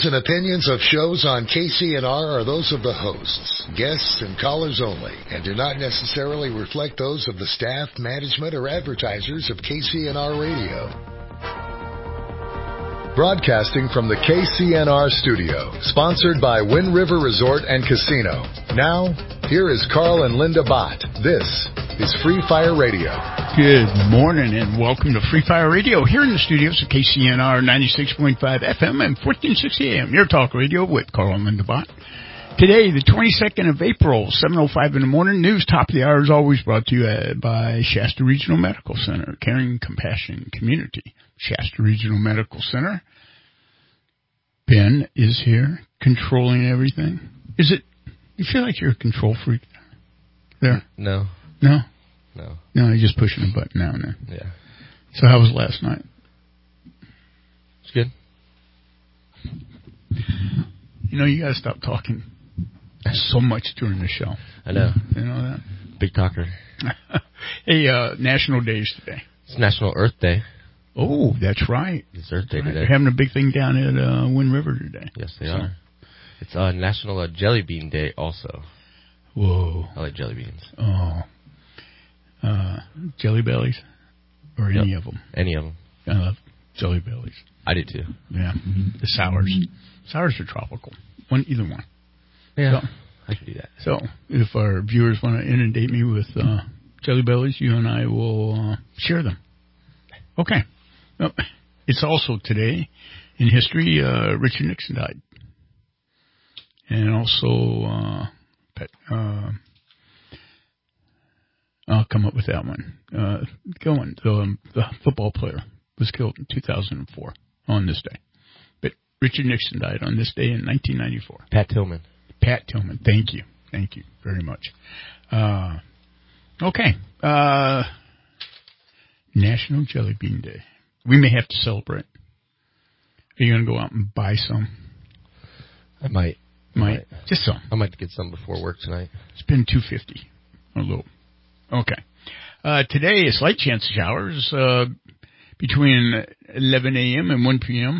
And opinions of shows on KCNR are those of the hosts, guests, and callers only, and do not necessarily reflect those of the staff, management, or advertisers of KCNR Radio. Broadcasting from the KCNR studio, sponsored by Wind River Resort and Casino. Now, here is Carl and Linda Bott. This is Free Fire Radio. Good morning and welcome to Free Fire Radio here in the studios of KCNR 96.5 FM and 1460 AM. Your talk radio with Carl and Linda Bott. Today, the 22nd of April, 7:05 in the morning. News top of the hour is always brought to you by Shasta Regional Medical Center, Caring Compassion Community. Shasta Regional Medical Center. Ben is here, controlling everything. Is it? You feel like you're a control freak there? No. No? No. No, you're just pushing a button now and then. Yeah. So how was last night? It's good. You know, you got to stop talking so much during the show. I know. You know that? Big talker. Hey, National Days today. It's National Earth Day. Oh, that's right. It's Earth Day Right. today. They're having a big thing down at Wind River today. Yes, they are. It's National Jelly Bean Day also. Whoa. I like jelly beans. Oh. Jelly Bellies? Or any of them? Any of them. I love Jelly Bellies. I do too. Yeah. The sours. Sours are tropical. Either one. Yeah. So, I can do that. So, if our viewers want to inundate me with Jelly Bellies, you and I will share them. Okay. Well, it's also today in history, Richard Nixon died. And also, I'll come up with that one. The football player was killed in 2004 on this day. But Richard Nixon died on this day in 1994. Pat Tillman. Pat Tillman. Thank you. Thank you very much. Okay. National Jelly Bean Day. We may have to celebrate. Are you going to go out and buy some? I might. Just some. I might get some before work tonight. Spend $2.50 a little. Okay. Today, a slight chance of showers between 11 a.m. and 1 p.m.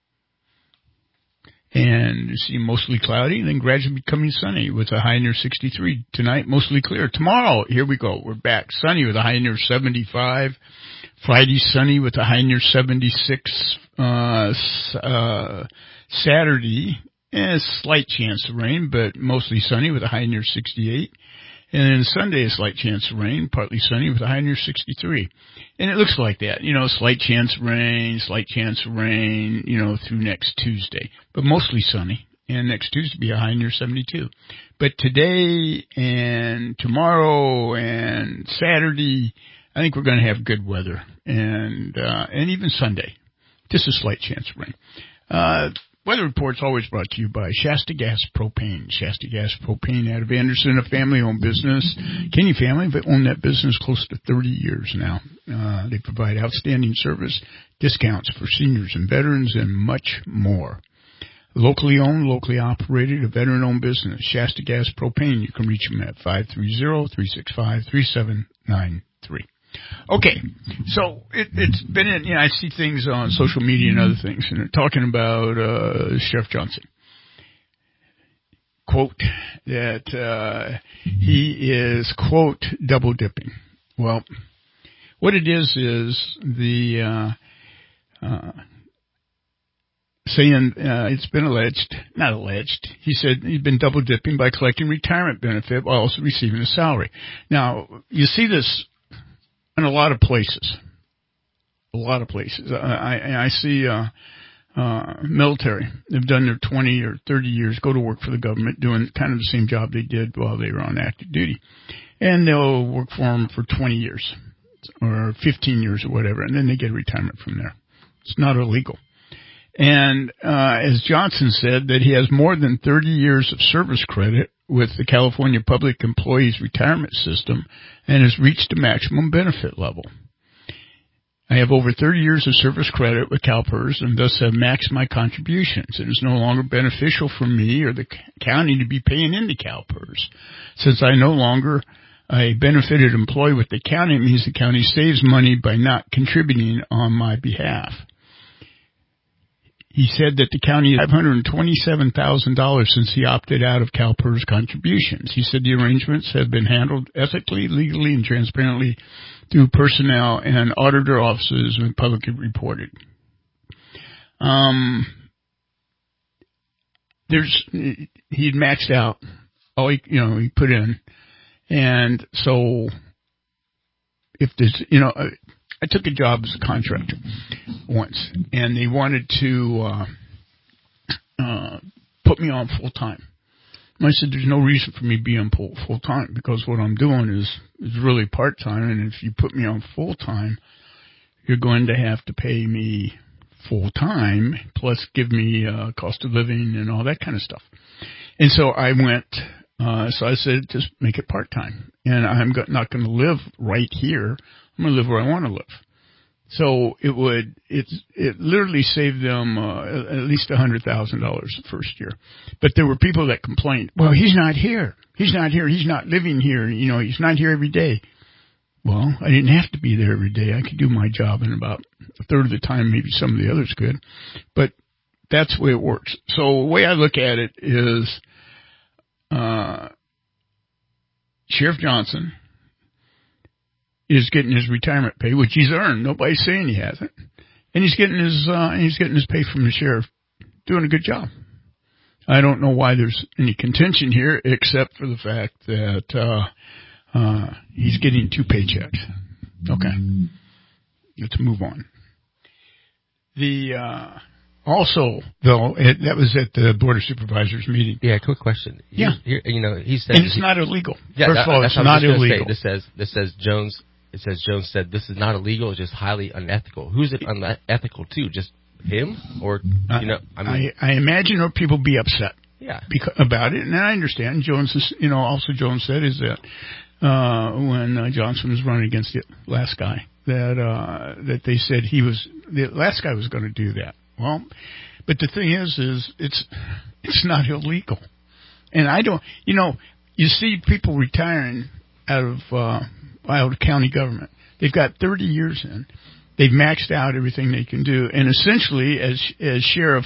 And you see mostly cloudy, then gradually becoming sunny with a high near 63. Tonight, mostly clear. Tomorrow, here we go. We're back. Sunny with a high near 75. Friday, sunny with a high near 76. Saturday, a slight chance of rain, but mostly sunny with a high near 68. And then Sunday, a slight chance of rain, partly sunny with a high near 63. And it looks like that, slight chance of rain, through next Tuesday. But mostly sunny. And next Tuesday be a high near 72. But today and tomorrow and Saturday, I think we're going to have good weather. And even Sunday. Just a slight chance of rain. Weather report's always brought to you by Shasta Gas Propane. Shasta Gas Propane out of Anderson, a family-owned business. Kenny family, they own that business close to 30 years now. They provide outstanding service, discounts for seniors and veterans, and much more. Locally owned, locally operated, a veteran-owned business. Shasta Gas Propane. You can reach them at 530-365-3793. Okay, so it's been I see things on social media and other things, and they're talking about Sheriff Johnson. Quote, that he is, quote, double dipping. Well, what it is the saying it's been not alleged. He said he's been double dipping by collecting retirement benefit while also receiving a salary. Now, you see this in a lot of places. I see military. They've done their 20 or 30 years, go to work for the government, doing kind of the same job they did while they were on active duty. And they'll work for them for 20 years or 15 years or whatever, and then they get retirement from there. It's not illegal. And as Johnson said, that he has more than 30 years of service credit with the California Public Employees Retirement System and has reached a maximum benefit level. I have over 30 years of service credit with CalPERS and thus have maxed my contributions. It is no longer beneficial for me or the county to be paying into CalPERS. Since I no longer a benefited employee with the county, it means the county saves money by not contributing on my behalf. he said that the county has $527,000 since he opted out of CalPERS contributions. He said the arrangements have been handled ethically, legally, and transparently through personnel and auditor offices and publicly reported. He'd maxed out all he put in, and so if there's, I took a job as a contractor once, and they wanted to put me on full time. And I said, "There's no reason for me being full time because what I'm doing is really part time, and if you put me on full time, you're going to have to pay me full time plus give me cost of living and all that kind of stuff." And so I went. So I said, "Just make it part time, and I'm not going to live right here. I'm going to live where I want to live." So it literally saved them at least $100,000 the first year. But there were people that complained, "Well, he's not here. He's not here. He's not living here. He's not here every day." Well, I didn't have to be there every day. I could do my job in about a third of the time. Maybe some of the others could, but that's the way it works. So the way I look at it is, Sheriff Johnson is getting his retirement pay, which he's earned. Nobody's saying he hasn't, and he's getting his pay from the sheriff, doing a good job. I don't know why there's any contention here, except for the fact that he's getting 2 paychecks. Okay, let's move on. Also, though, that was at the Board of Supervisors meeting. Yeah, quick question. He said, and it's not illegal. Yeah, First of all, it's not illegal. This says Jones. It says Jones said this is not illegal. It's just highly unethical. Who's it unethical to? Just him, or I imagine there people be upset. Yeah. About it, and I understand. Jones is, also Jones said is that when Johnson was running against the last guy, that they said the last guy was going to do that. Well, but the thing is it's not illegal, and I don't. You see people retiring out of Iowa County government. They've got 30 years in. They've maxed out everything they can do, and essentially, as Sheriff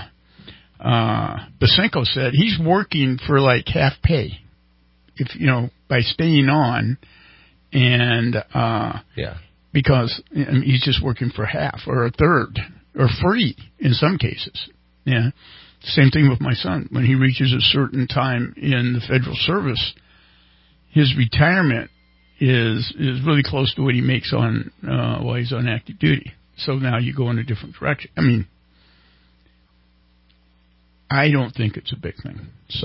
Basenko said, he's working for like half pay, by staying on, and because he's just working for half or a third or free in some cases. Yeah, same thing with my son. When he reaches a certain time in the federal service, his retirement is really close to what he makes on while he's on active duty. So now you go in a different direction. I don't think it's a big thing. So,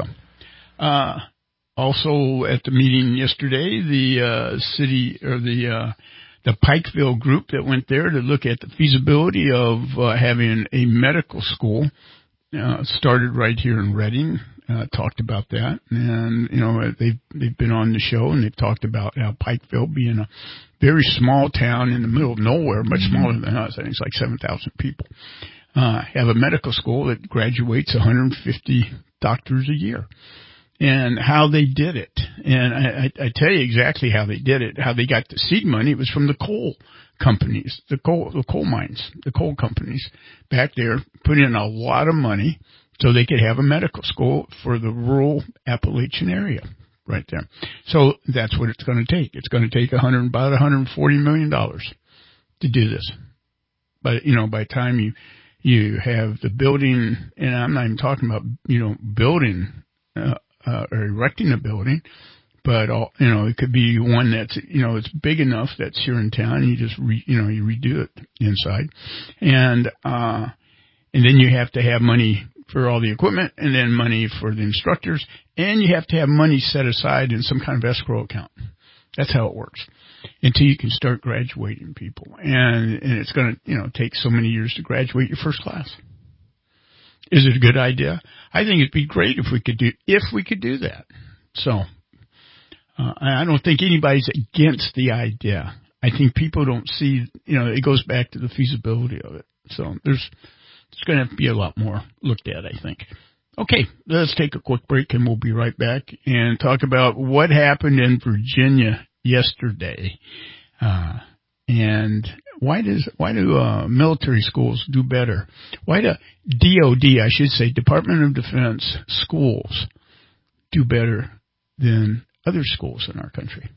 also at the meeting yesterday, the city or the Pikeville group that went there to look at the feasibility of having a medical school started right here in Redding. Talked about that, and they've been on the show and they've talked about how Pikeville, being a very small town in the middle of nowhere, much smaller than us, I think it's like 7,000 people. Have a medical school that graduates 150 doctors a year, and how they did it. And I tell you exactly how they did it, how they got the seed money. It was from the coal companies, the coal mines, the coal companies back there put in a lot of money so they could have a medical school for the rural Appalachian area right there. So that's what it's going to take. It's going to take about $140 million to do this. But, by the time you have the building, and I'm not even talking about, building, or erecting a building, but, it could be one that's, it's big enough that's here in town, and you just, you redo it inside. And then you have to have money for all the equipment, and then money for the instructors, and you have to have money set aside in some kind of escrow account. That's how it works until you can start graduating people. And it's going to, take so many years to graduate your first class. Is it a good idea? I think it'd be great if we could do that. So, I don't think anybody's against the idea. I think people don't see, it goes back to the feasibility of it. So there's going to have to be a lot more looked at, I think. Okay, let's take a quick break and we'll be right back and talk about what happened in Virginia yesterday. And Why do military schools do better? Why do DOD, I should say, Department of Defense schools do better than other schools in our country?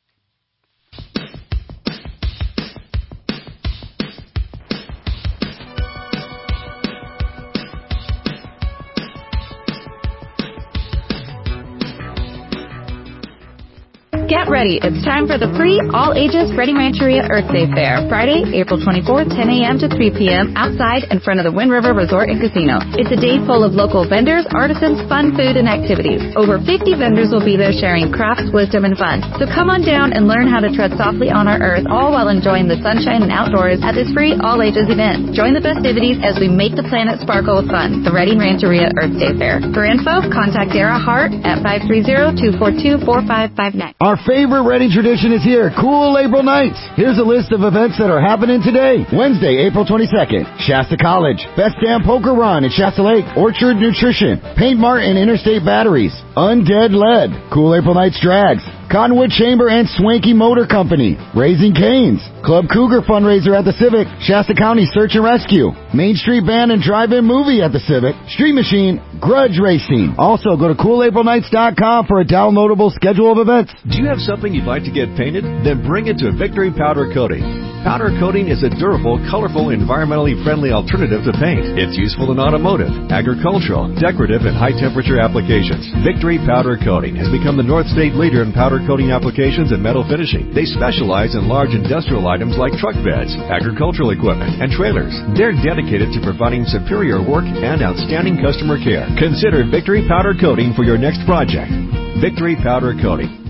Get ready. It's time for the free all-ages Reading Rancheria Earth Day Fair. Friday, April 24th, 10 a.m. to 3 p.m. outside in front of the Wind River Resort and Casino. It's a day full of local vendors, artisans, fun food, and activities. Over 50 vendors will be there sharing crafts, wisdom, and fun. So come on down and learn how to tread softly on our earth, all while enjoying the sunshine and outdoors at this free all-ages event. Join the festivities as we make the planet sparkle with fun. The Reading Rancheria Earth Day Fair. For info, contact Dara Hart at 530-242-4559. Our favorite Reading tradition is here, Cool April Nights. Here's a list of events that are happening today. Wednesday, April 22nd, Shasta College, Best Damn Poker Run at Shasta Lake, Orchard Nutrition, Paint Mart and Interstate Batteries, Undead Lead, Cool April Nights Drags, Cottonwood Chamber and Swanky Motor Company, Raising Cane's, Club Cougar fundraiser at the Civic, Shasta County Search and Rescue, Main Street Band and Drive-In Movie at the Civic, Street Machine, Grudge Racing. Also, go to CoolAprilNights.com for a downloadable schedule of events. Do you have something you'd like to get painted? Then bring it to Victory Powder Coating. Powder coating is a durable, colorful, environmentally friendly alternative to paint. It's useful in automotive, agricultural, decorative, and high-temperature applications. Victory Powder Coating has become the North State leader in powder coating applications and metal finishing. They specialize in large industrial items like truck beds, agricultural equipment, and trailers. They're dedicated to providing superior work and outstanding customer care. Consider Victory Powder Coating for your next project. Victory Powder Coating.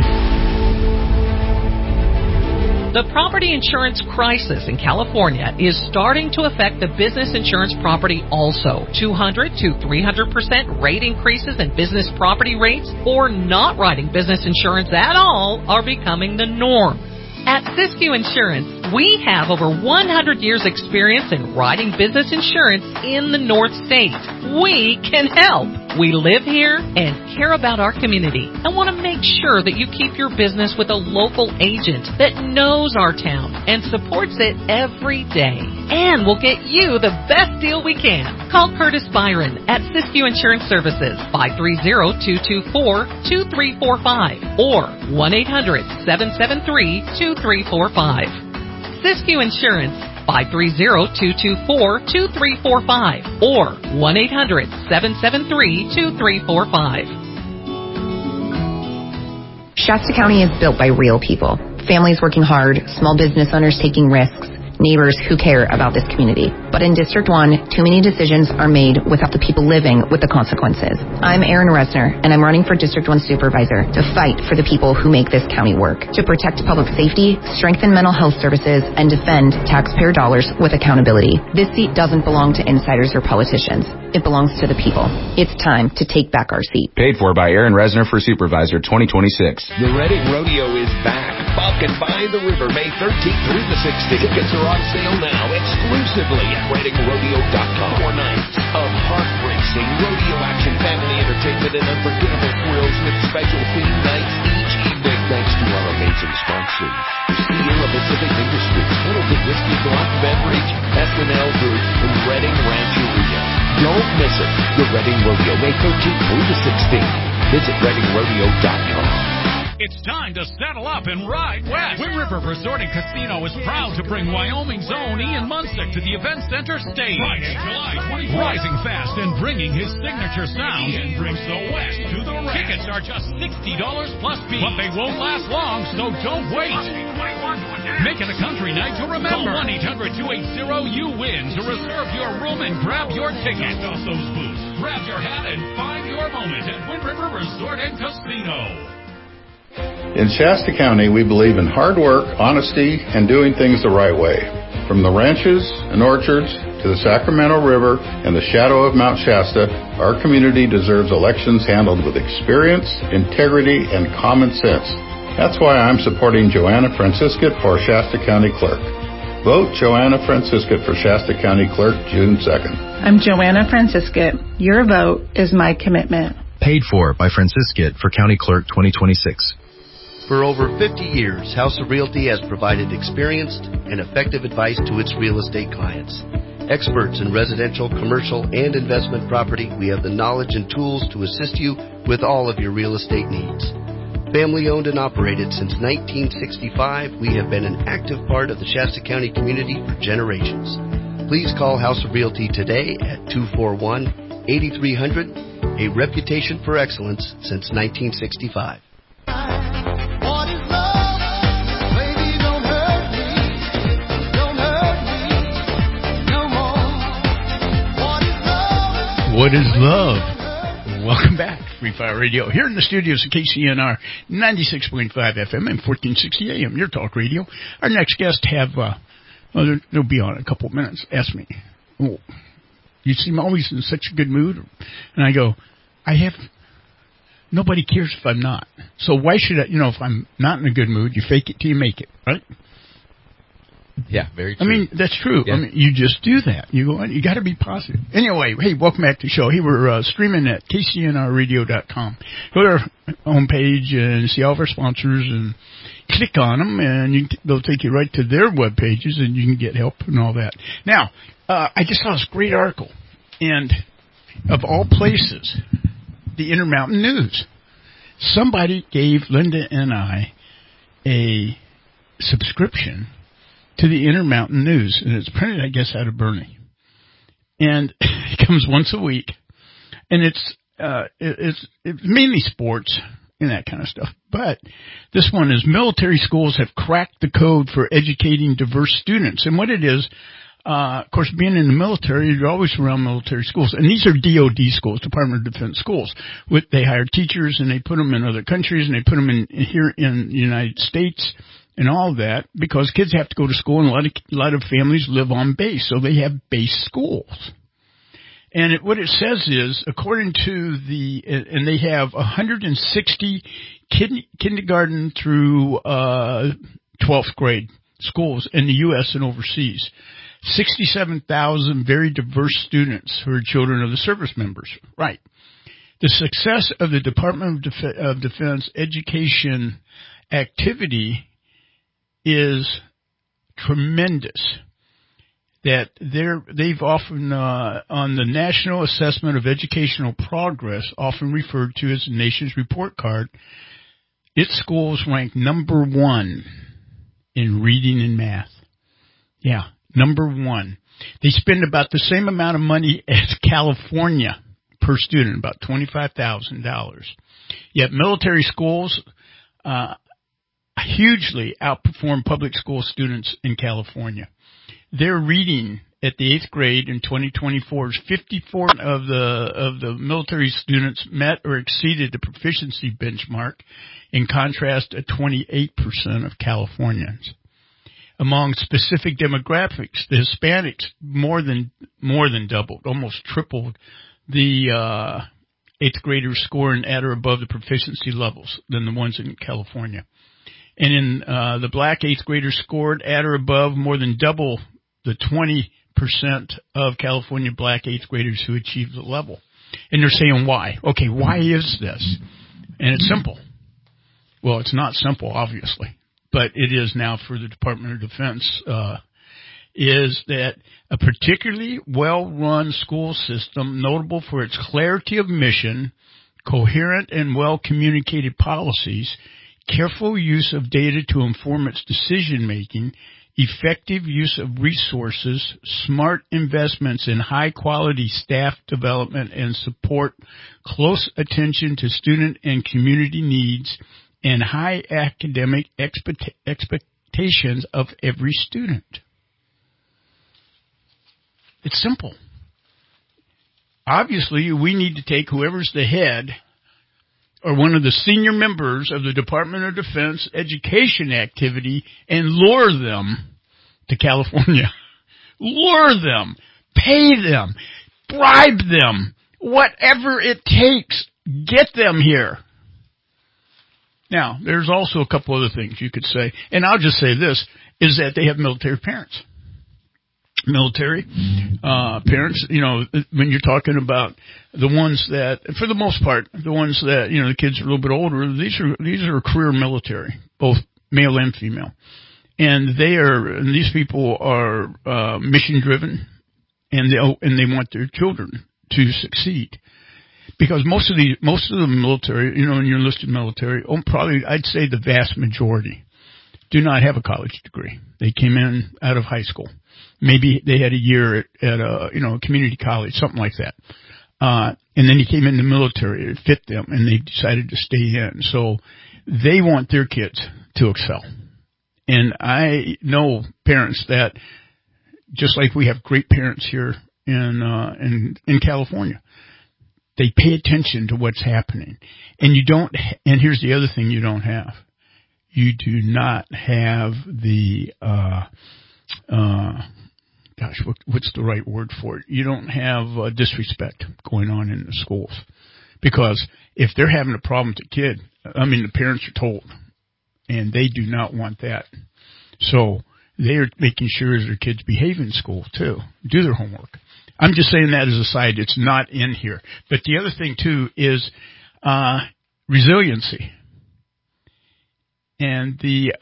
The property insurance crisis in California is starting to affect the business insurance property also. 200 to 300% rate increases in business property rates or not writing business insurance at all are becoming the norm. At Siskiyou Insurance, we have over 100 years experience in writing business insurance in the North State. We can help. We live here and care about our community and want to make sure that you keep your business with a local agent that knows our town and supports it every day. And we'll get you the best deal we can. Call Curtis Byron at Siskiyou Insurance Services, 530-224-2345 or 1-800-773-2345. Siskiyou Insurance, 530-224-2345 or 1-800-773-2345. Shasta County is built by real people. Families working hard, small business owners taking risks, neighbors who care about this community. But in District 1, too many decisions are made without the people living with the consequences. I'm Erin Resner, and I'm running for District 1 Supervisor to fight for the people who make this county work, to protect public safety, strengthen mental health services, and defend taxpayer dollars with accountability. This seat doesn't belong to insiders or politicians. It belongs to the people. It's time to take back our seat. Paid for by Erin Resner for Supervisor 2026. The Reading Rodeo is back. Buck and by the River, May 13th through the 16th. Tickets are on sale now exclusively at ReadingRodeo.com. 4 nights of heart-racing rodeo action, family entertainment, and unforgettable thrills with special theme nights each evening. Thanks to our amazing sponsors: Sierra Pacific Industries, Middleton Whiskey Block Beverage, S&L Group, and Reading Rancheria. Don't miss it. The Reading Rodeo, May 13th through the 16th. Visit ReadingRodeo.com. It's time to saddle up and ride west. Wind River Resort and Casino is proud to bring Wyoming's own Ian Munsick to the Event Center stage. Friday, July 24th. Rising fast and bringing his signature sound. Ian brings the West to the West. Tickets are just $60 plus fees. But they won't last long, so don't wait. Make it a country night to remember. Call 1-800-280-YOU-WIN to reserve your room and grab your ticket. Off those booths. Grab your hat and find your moment at Wind River Resort and Casino. In Shasta County, we believe in hard work, honesty, and doing things the right way. From the ranches and orchards to the Sacramento River and the shadow of Mount Shasta, our community deserves elections handled with experience, integrity, and common sense. That's why I'm supporting Joanna Franciscat for Shasta County Clerk. Vote Joanna Franciscat for Shasta County Clerk June 2nd. I'm Joanna Franciscat. Your vote is my commitment. Paid for by Franciscat for County Clerk 2026. For over 50 years, House of Realty has provided experienced and effective advice to its real estate clients. Experts in residential, commercial, and investment property, we have the knowledge and tools to assist you with all of your real estate needs. Family owned and operated since 1965, we have been an active part of the Shasta County community for generations. Please call House of Realty today at 241-8300, a reputation for excellence since 1965. What is love? Welcome back to Free Fire Radio here in the studios of KCNR 96.5 FM and 1460 AM, your talk radio. Our next guest they'll be on in a couple of minutes. Ask me, oh, you seem always in such a good mood. And I go, nobody cares if I'm not. So why should I, if I'm not in a good mood, you fake it till you make it, right? Yeah, very true. I mean, that's true. Yeah. I mean, you just do that. You got to be positive. Anyway, hey, welcome back to the show. Hey, we're streaming at kcnrradio.com. Go to our homepage and see all of our sponsors and click on them, and they'll take you right to their web pages, and you can get help and all that. Now, I just saw this great article, and of all places, the Intermountain News. Somebody gave Linda and I a subscription to the Intermountain News, and it's printed, I guess, out of Bernie. And it comes once a week, and it's mainly sports and that kind of stuff. But this one is military schools have cracked the code for educating diverse students. And what it is, of course, being in the military, you're always around military schools. And these are DOD schools, Department of Defense schools. They hire teachers, and they put them in other countries, and they put them in here in the United States and all of that, because kids have to go to school, and a lot of families live on base, so they have base schools. And what it says is, according to and they have 160 kindergarten through 12th grade schools in the U.S. and overseas. 67,000 very diverse students who are children of the service members. Right. The success of the Department of Defense education activity is tremendous. That they've often, on the National Assessment of Educational Progress, often referred to as the nation's report card, its schools rank number 1 in reading and math. Yeah, number 1. They spend about the same amount of money as California per student, about $25,000. Yet military schools hugely outperform public school students in California. Their reading at the 8th grade in 2024 is 54 of the military students met or exceeded the proficiency benchmark, in contrast to 28% of Californians. Among specific demographics, the Hispanics more than doubled, almost tripled the 8th graders scoring at or above the proficiency levels than the ones in California. And in the black 8th graders scored at or above more than double the 20% of California black 8th graders who achieved the level. And they're saying why? Okay, why is this? And it's simple. Well, it's not simple, obviously, but it is now for the Department of Defense, is that a particularly well-run school system, notable for its clarity of mission, coherent and well-communicated policies, careful use of data to inform its decision-making, effective use of resources, smart investments in high-quality staff development and support, close attention to student and community needs, and high academic expectations of every student. It's simple. Obviously, we need to take whoever's the head or one of the senior members of the Department of Defense education activity and lure them to California. Lure them. Pay them. Bribe them. Whatever it takes. Get them here. Now, there's also a couple other things you could say, and I'll just say this, is that they have military parents. military parents, when you're talking about the ones that, for the most part, the ones that, the kids are a little bit older, these are career military, both male and female. And these people are mission driven, and they want their children to succeed. Because most of the military, in your enlisted military, probably I'd say the vast majority do not have a college degree. They came in out of high school. Maybe they had a year at a community college, something like that. And then he came in the military. It fit them, and they decided to stay in. So they want their kids to excel. And I know parents that, just like we have great parents here in California, they pay attention to what's happening. And and here's the other thing you don't have. You do not have the, what's the right word for it? You don't have disrespect going on in the schools. Because if they're having a problem with the kid, the parents are told. And they do not want that. So they're making sure their kids behave in school, too. Do their homework. I'm just saying that as a side. It's not in here. But the other thing, too, is resiliency. And the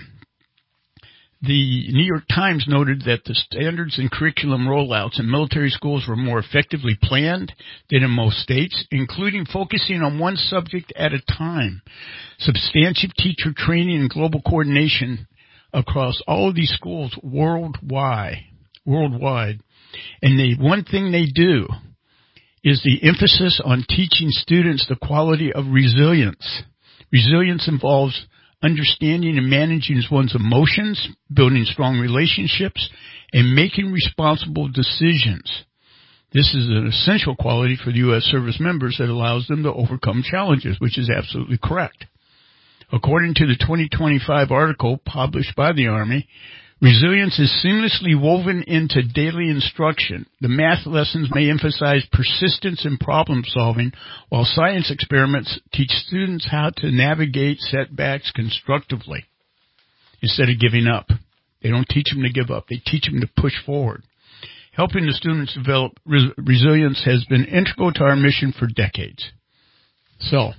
New York Times noted that the standards and curriculum rollouts in military schools were more effectively planned than in most states, including focusing on one subject at a time. Substantive teacher training and global coordination across all of these schools worldwide. And the one thing they do is the emphasis on teaching students the quality of resilience. Resilience involves understanding and managing one's emotions, building strong relationships, and making responsible decisions. This is an essential quality for the U.S. service members that allows them to overcome challenges, which is absolutely correct. According to the 2025 article published by the Army, resilience is seamlessly woven into daily instruction. The math lessons may emphasize persistence and problem solving, while science experiments teach students how to navigate setbacks constructively instead of giving up. They don't teach them to give up. They teach them to push forward. Helping the students develop resilience has been integral to our mission for decades. So,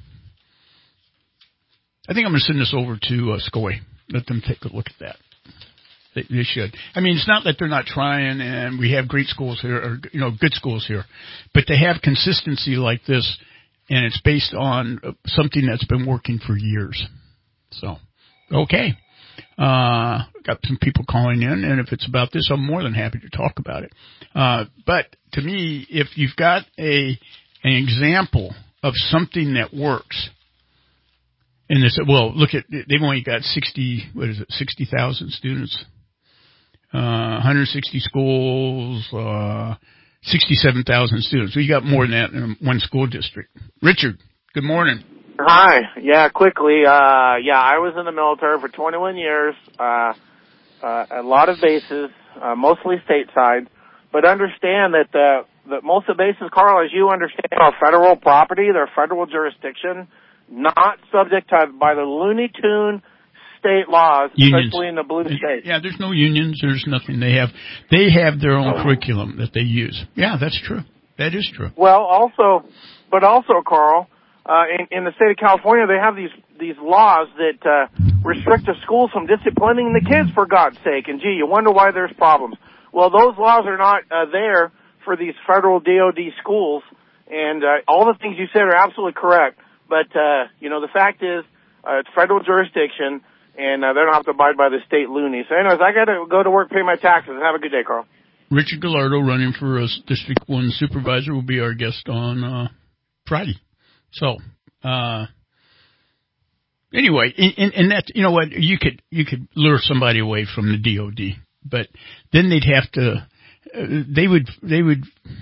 I think I'm going to send this over to SCOE. Let them take a look at that. They should. It's not that they're not trying, and we have great schools here, or, good schools here, but they have consistency like this, and it's based on something that's been working for years. So, okay. Got some people calling in, and if it's about this, I'm more than happy to talk about it. But to me, if you've got an example of something that works, and they said, well, look at, they've only got 60,000 students. 160 schools, 67,000 students. We got more than that in one school district. Richard, good morning. Hi. Yeah, quickly. I was in the military for 21 years. A lot of bases, mostly stateside. But understand that most of the bases, Carl, as you understand, are federal property. They're federal jurisdiction, not subject to by the Looney Tune state laws, unions. Especially in the blue states. Yeah, there's no unions. There's nothing. They have their own curriculum that they use. Yeah, that's true. That is true. Well, also, Carl, in the state of California, they have these laws that restrict the schools from disciplining the kids, for God's sake. And gee, you wonder why there's problems. Well, those laws are not there for these federal DOD schools, and all the things you said are absolutely correct. But the fact is, it's federal jurisdiction, and they don't have to abide by the state loony. So anyways, I got to go to work, pay my taxes. Have a good day, Carl. Richard Gallardo, running for District 1 Supervisor, will be our guest on Friday. So, anyway, and that, you know what, you could lure somebody away from the DOD, but then they'd have to, they would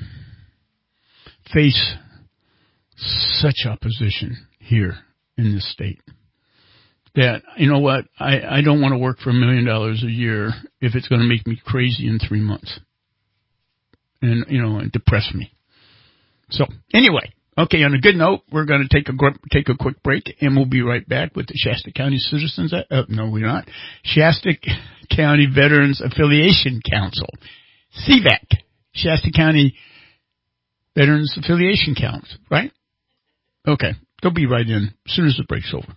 face such opposition here in this state that, you know what, I don't want to work for $1 million a year if it's going to make me crazy in 3 months and, and depress me. So anyway, okay, on a good note, we're going to take a quick break, and we'll be right back with the Shasta County Citizens, no, we're not, Shasta County Veterans Affiliation Council. CVAC, Shasta County Veterans Affiliation Count, right? Okay, they'll be right in as soon as the break's over.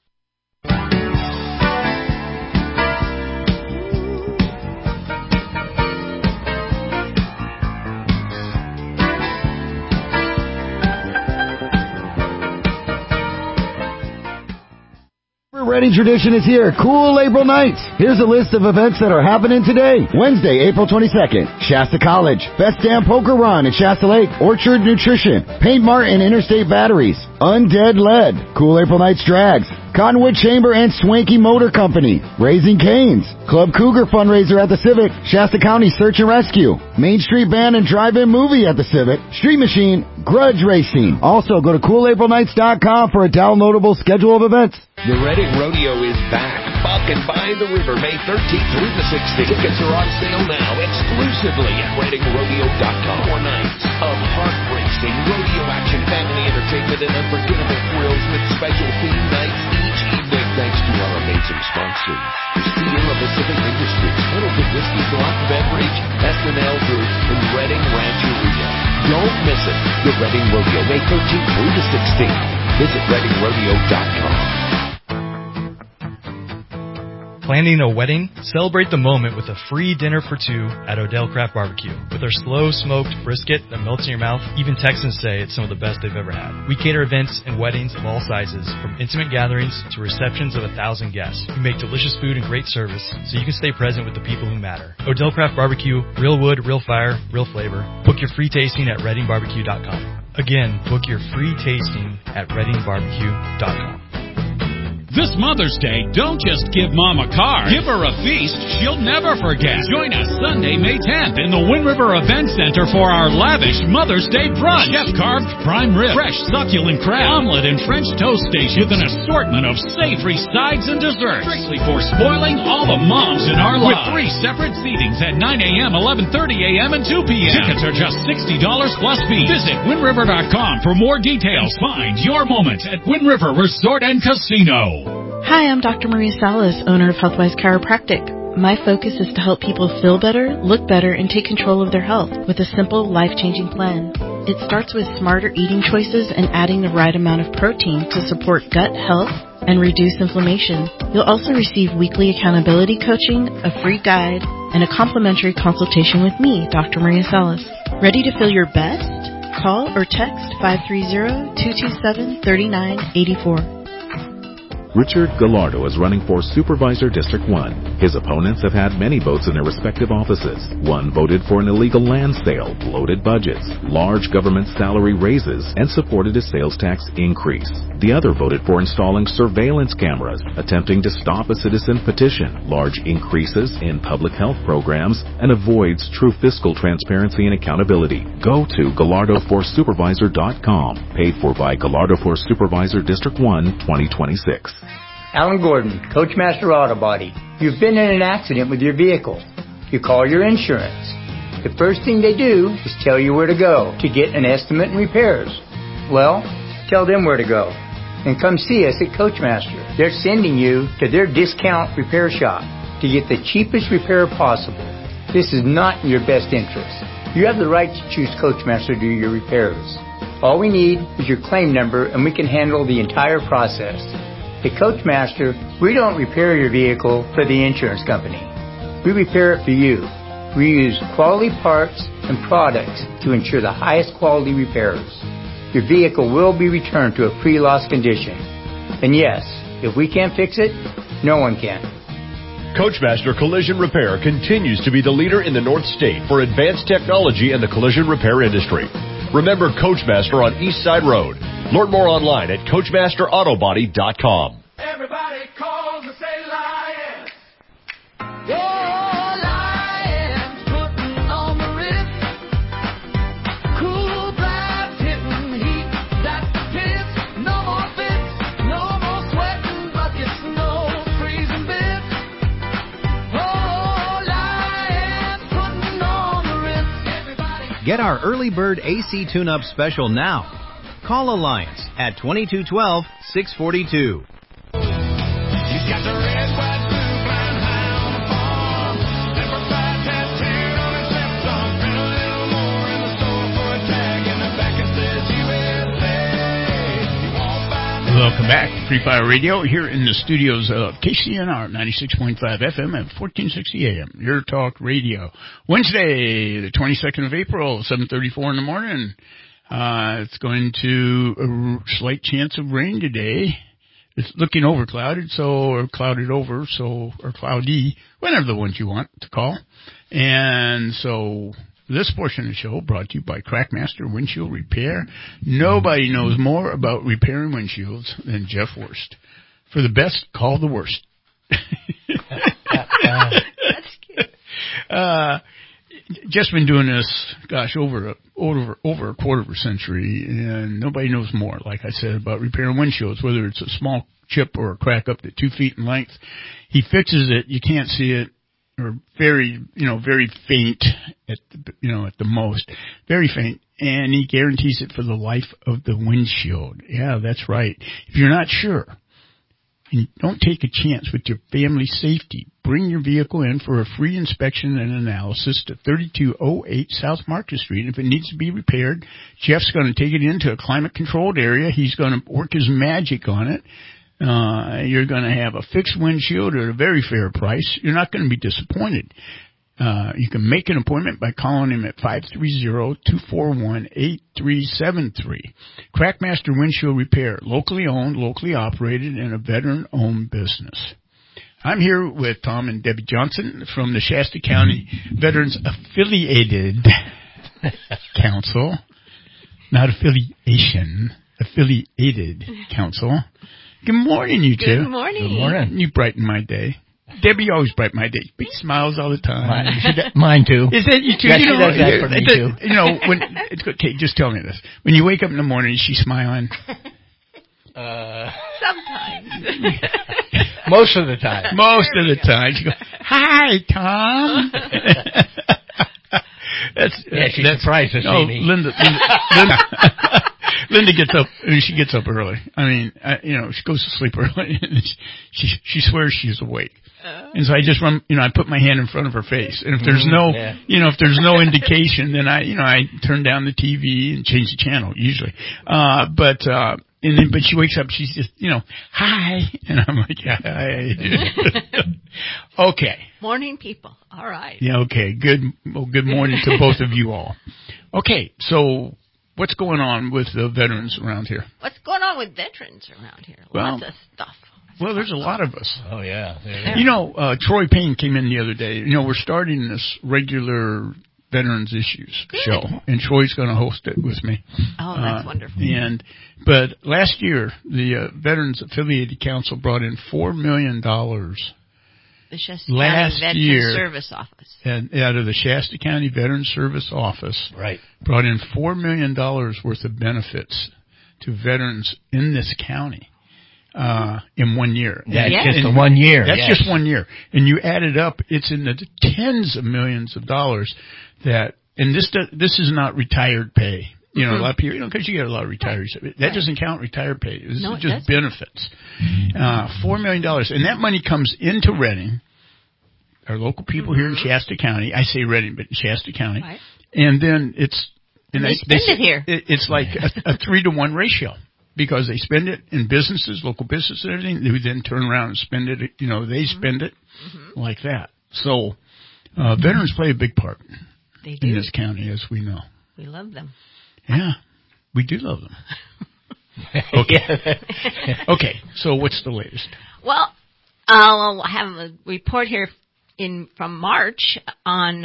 Reading tradition is here. Cool April nights. Here's a list of events that are happening today. Wednesday, April 22nd, Shasta College. Best Damn Poker Run at Shasta Lake. Orchard Nutrition. Paint Mart and Interstate Batteries. Undead Lead. Cool April Nights Drags. Cottonwood Chamber and Swanky Motor Company. Raising Canes. Club Cougar fundraiser at the Civic. Shasta County Search and Rescue. Main Street Band and Drive-In Movie at the Civic. Street Machine. Grudge Racing. Also, go to CoolAprilNights.com for a downloadable schedule of events. The Reading Rodeo is back. Buck and by the River, May 13th through the 16th. Tickets are on sale now exclusively at ReadingRodeo.com. 4 nights of heart-racing rodeo action, family entertainment, and unforgettable thrills with special theme nights each evening. Thanks to our amazing sponsors: Sierra Pacific Industries, Middleton Whiskey Block Beverage, S&L Group, and Reading Rancheria. Don't miss it. The Reading Rodeo, May 13th through the 16th. Visit ReadingRodeo.com. Planning a wedding? Celebrate the moment with a free dinner for two at Odell Craft Barbecue. With our slow-smoked brisket that melts in your mouth, even Texans say it's some of the best they've ever had. We cater events and weddings of all sizes, from intimate gatherings to receptions of 1,000 guests. We make delicious food and great service, so you can stay present with the people who matter. Odell Craft Barbecue, real wood, real fire, real flavor. Book your free tasting at ReadingBarbecue.com. Again, book your free tasting at ReadingBarbecue.com. This Mother's Day, don't just give Mom a car. Give her a feast she'll never forget. Join us Sunday, May 10th in the Wind River Event Center for our lavish Mother's Day brunch. Chef-carved prime rib, fresh succulent crab, omelet, and French toast station with an assortment of savory sides and desserts. Strictly for spoiling all the moms in our lives. With 3 separate seatings at 9 a.m., 11:30 a.m., and 2 p.m. Tickets are just $60 plus fee. Visit WindRiver.com for more details. Find your moment at Wind River Resort and Casino. Hi, I'm Dr. Maria Salas, owner of Healthwise Chiropractic. My focus is to help people feel better, look better, and take control of their health with a simple, life-changing plan. It starts with smarter eating choices and adding the right amount of protein to support gut health and reduce inflammation. You'll also receive weekly accountability coaching, a free guide, and a complimentary consultation with me, Dr. Maria Salas. Ready to feel your best? Call or text 530-227-3984. Richard Gallardo is running for Supervisor District 1. His opponents have had many votes in their respective offices. One voted for an illegal land sale, bloated budgets, large government salary raises, and supported a sales tax increase. The other voted for installing surveillance cameras, attempting to stop a citizen petition, large increases in public health programs, and avoids true fiscal transparency and accountability. Go to GallardoForSupervisor.com. Paid for by Gallardo for Supervisor District 1, 2026. Alan Gordon, Coachmaster Auto Body. You've been in an accident with your vehicle. You call your insurance. The first thing they do is tell you where to go to get an estimate and repairs. Well, tell them where to go. And come see us at Coachmaster. They're sending you to their discount repair shop to get the cheapest repair possible. This is not in your best interest. You have the right to choose Coachmaster to do your repairs. All we need is your claim number and we can handle the entire process. At Coachmaster, we don't repair your vehicle for the insurance company. We repair it for you. We use quality parts and products to ensure the highest quality repairs. Your vehicle will be returned to a pre-loss condition. And yes, if we can't fix it, no one can. Coachmaster Collision Repair continues to be the leader in the North State for advanced technology in the collision repair industry. Remember Coachmaster on East Side Road. Learn more online at CoachmasterAutobody.com. Everybody calls and say Lions. Oh, Lions putting on the Ritz. Cool blast hitting heat. That's the pits. No more fits. No more sweating buckets. No freezing bits. Oh, Lions putting on the Ritz. Everybody. Get our early bird AC tune-up special now. Call Alliance at 2212-642. She's got the red, white, blue, flying high on the farm. Never fly, tattooed on his left Welcome back. Free Fire Radio here in the studios of KCNR 96.5 FM at 1460 AM. Your Talk Radio. Wednesday, the 22nd of April, 7:34 in the morning. It's going to a slight chance of rain today. It's looking over clouded, or clouded over, or cloudy, whatever the ones you want to call. And so this portion of the show brought to you by Crackmaster Windshield Repair. Nobody knows more about repairing windshields than Jeff Worst. For the best, call the worst. That's cute. Just been doing this, gosh, over a quarter of a century, and nobody knows more, like I said, about repairing windshields, whether it's a small chip or a crack up to 2 feet in length. He fixes it. You can't see it. Or very faint at the most, very faint, and he guarantees it for the life of the windshield. Yeah, that's right. If you're not sure, and don't take a chance with your family safety, bring your vehicle in for a free inspection and analysis to 3208 South Market Street. If it needs to be repaired, Jeff's going to take it into a climate-controlled area. He's going to work his magic on it. You're going to have a fixed windshield at a very fair price. You're not going to be disappointed. You can make an appointment by calling him at 530-241-8373. Crackmaster Windshield Repair, locally owned, locally operated, and a veteran-owned business. I'm here with Tom and Debbie Johnson from the Shasta County Veterans Affiliated Council. Not affiliation, affiliated council. Good morning, you two. Good morning. Good morning. You brighten my day. Debbie always brighten my day. Big smiles all the time. Mine too. Is that you too? Yeah, she does that for me too. When it's okay, just tell me this. When you wake up in the morning, is she smiling? Sometimes. Most of the time. Most of the time. She goes, "Hi, Tom." She's surprised to see me. Linda gets up. She gets up early. I mean, she goes to sleep early. She swears she's awake. And so I just run. I put my hand in front of her face. And if there's if there's no indication, then I turn down the TV and change the channel usually. But she wakes up. She's just, hi, and I'm like, hi. Okay. Morning, people. All right. Yeah. Okay. Good. Well, good morning to both of you all. Okay. So, what's going on with the veterans around here? What's going on with veterans around here? Lots of stuff. Well, there's a lot of us. Oh, yeah. Troy Payne came in the other day. We're starting this regular Veterans Issues show, and Troy's going to host it with me. Oh, that's wonderful. But last year, the Veterans Affiliated Council brought in $4 million. The Shasta County Veterans Service Office. And out of the Shasta County Veterans Service Office, right, brought in $4 million worth of benefits to veterans in this county in 1 year. That's just 1 year. That's just 1 year. And you add it up, it's in the tens of millions of dollars that, and this is not retired pay. A lot of people, because you get a lot of retirees. That doesn't count retired pay. This is just benefits. $4 million. And that money comes into Reading, our local people here in Shasta County. I say Reading, but in Shasta County. Right. And then they spend it here. It's like a 3-to-1 ratio. Because they spend it in businesses, local businesses and everything. They then turn around and spend it, they spend it like that. So, veterans play a big part in this county, as we know. We love them. Yeah, we do love them. Okay. Okay, so what's the latest? Well, I'll have a report here from March on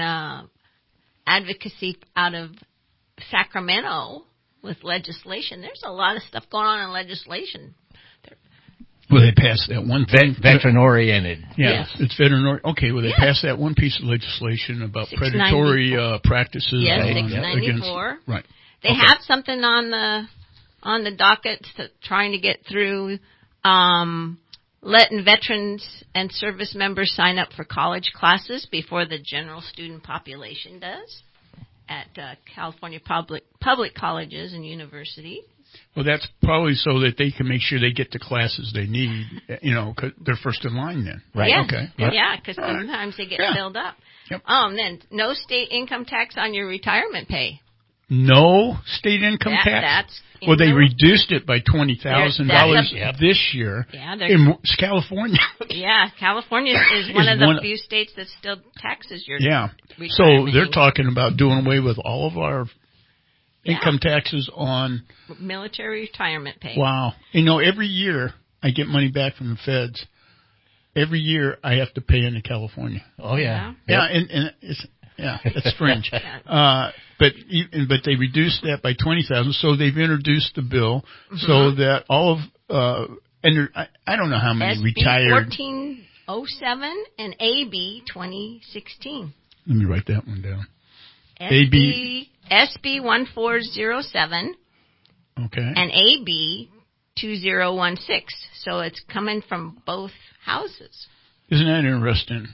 advocacy out of Sacramento with legislation. There's a lot of stuff going on in legislation. Well, they passed that one thing. Veteran-oriented. Yeah, it's veteran-oriented. Okay, well, they passed that one piece of legislation about predatory practices. Yes, 694. Right. They have something on the docket trying to get through letting veterans and service members sign up for college classes before the general student population does at California public colleges and universities. Well, that's probably so that they can make sure they get the classes they need, 'cause they're first in line then. Right. Yeah. Okay. Yeah, because sometimes they get filled up. Yep. And then no state income tax on your retirement pay. no state income tax? That's well, they reduced it by $20,000 this year in California. Yeah, California is one of the few states that still taxes your So they're talking about doing away with all of our income taxes on military retirement pay. Wow. Every year I get money back from the feds. Every year I have to pay into California. Oh, yeah. Yeah, and it's strange. But they reduced that by $20,000, so they've introduced the bill so that all of and I don't know how many SB retired. 1407 and AB 2016. Let me write that one down. SB 1407. Okay. And AB 2016. So it's coming from both houses. Isn't that interesting?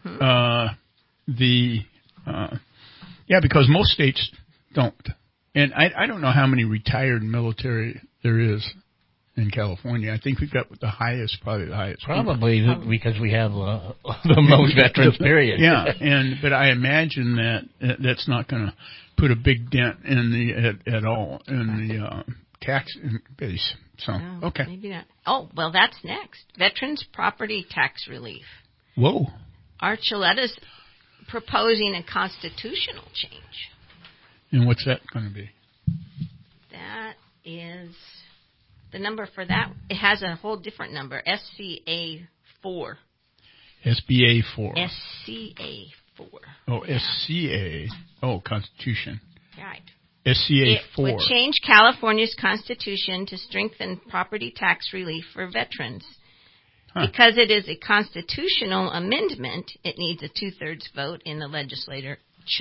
Because most states don't. And I don't know how many retired military there is in California. I think we've got probably the highest. Probably because we have the most veterans, period. Yeah, but I imagine that that's not going to put a big dent in at all in the tax base. So, okay. Maybe not. Oh, well, that's next. Veterans Property Tax Relief. Whoa. Archuleta's proposing a constitutional change. And what's that going to be? That is the number for that. It has a whole different number, SCA 4. SBA 4. SCA 4. Oh, yeah. SCA. Oh, Constitution. Right. SCA 4. It would change California's constitution to strengthen property tax relief for veterans. Because it is a constitutional amendment, it needs a 2/3 vote in the legislature,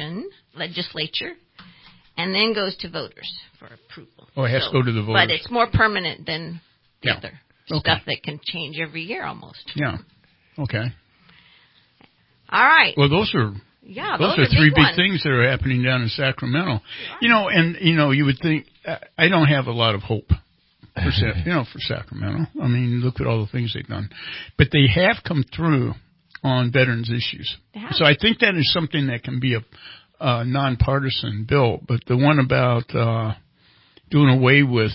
and then goes to voters for approval. Oh, it has to go to the voters. But it's more permanent than the other stuff that can change every year almost. Yeah. Okay. All right. Well, those are three big things that are happening down in Sacramento. Yeah. You would think I don't have a lot of hope. For Sacramento. I mean, look at all the things they've done. But they have come through on veterans issues. So I think that is something that can be a nonpartisan bill. But the one about doing away with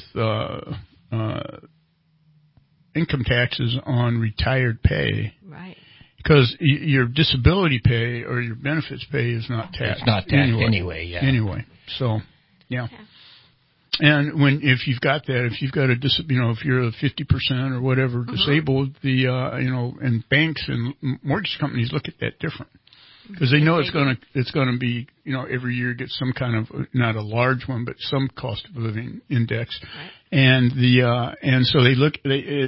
income taxes on retired pay. Right. Because your disability pay or your benefits pay is not taxed. It's not taxed anyway. Anyway, so, yeah. And if you've got a if you're a 50% or whatever disabled, and banks and mortgage companies look at that different because they know it's going to be, every year get some kind of, not a large one, but some cost of living index. Right. And so they look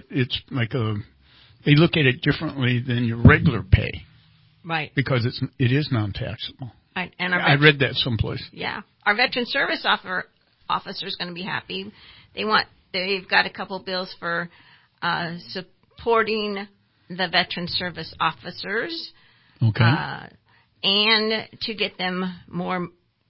at it differently than your regular pay. Right. Because it is non-taxable. Right. And I read that someplace. Yeah. Our veteran service officer's going to be happy. They've got a couple bills for supporting the veteran service officers. Okay. And to get them more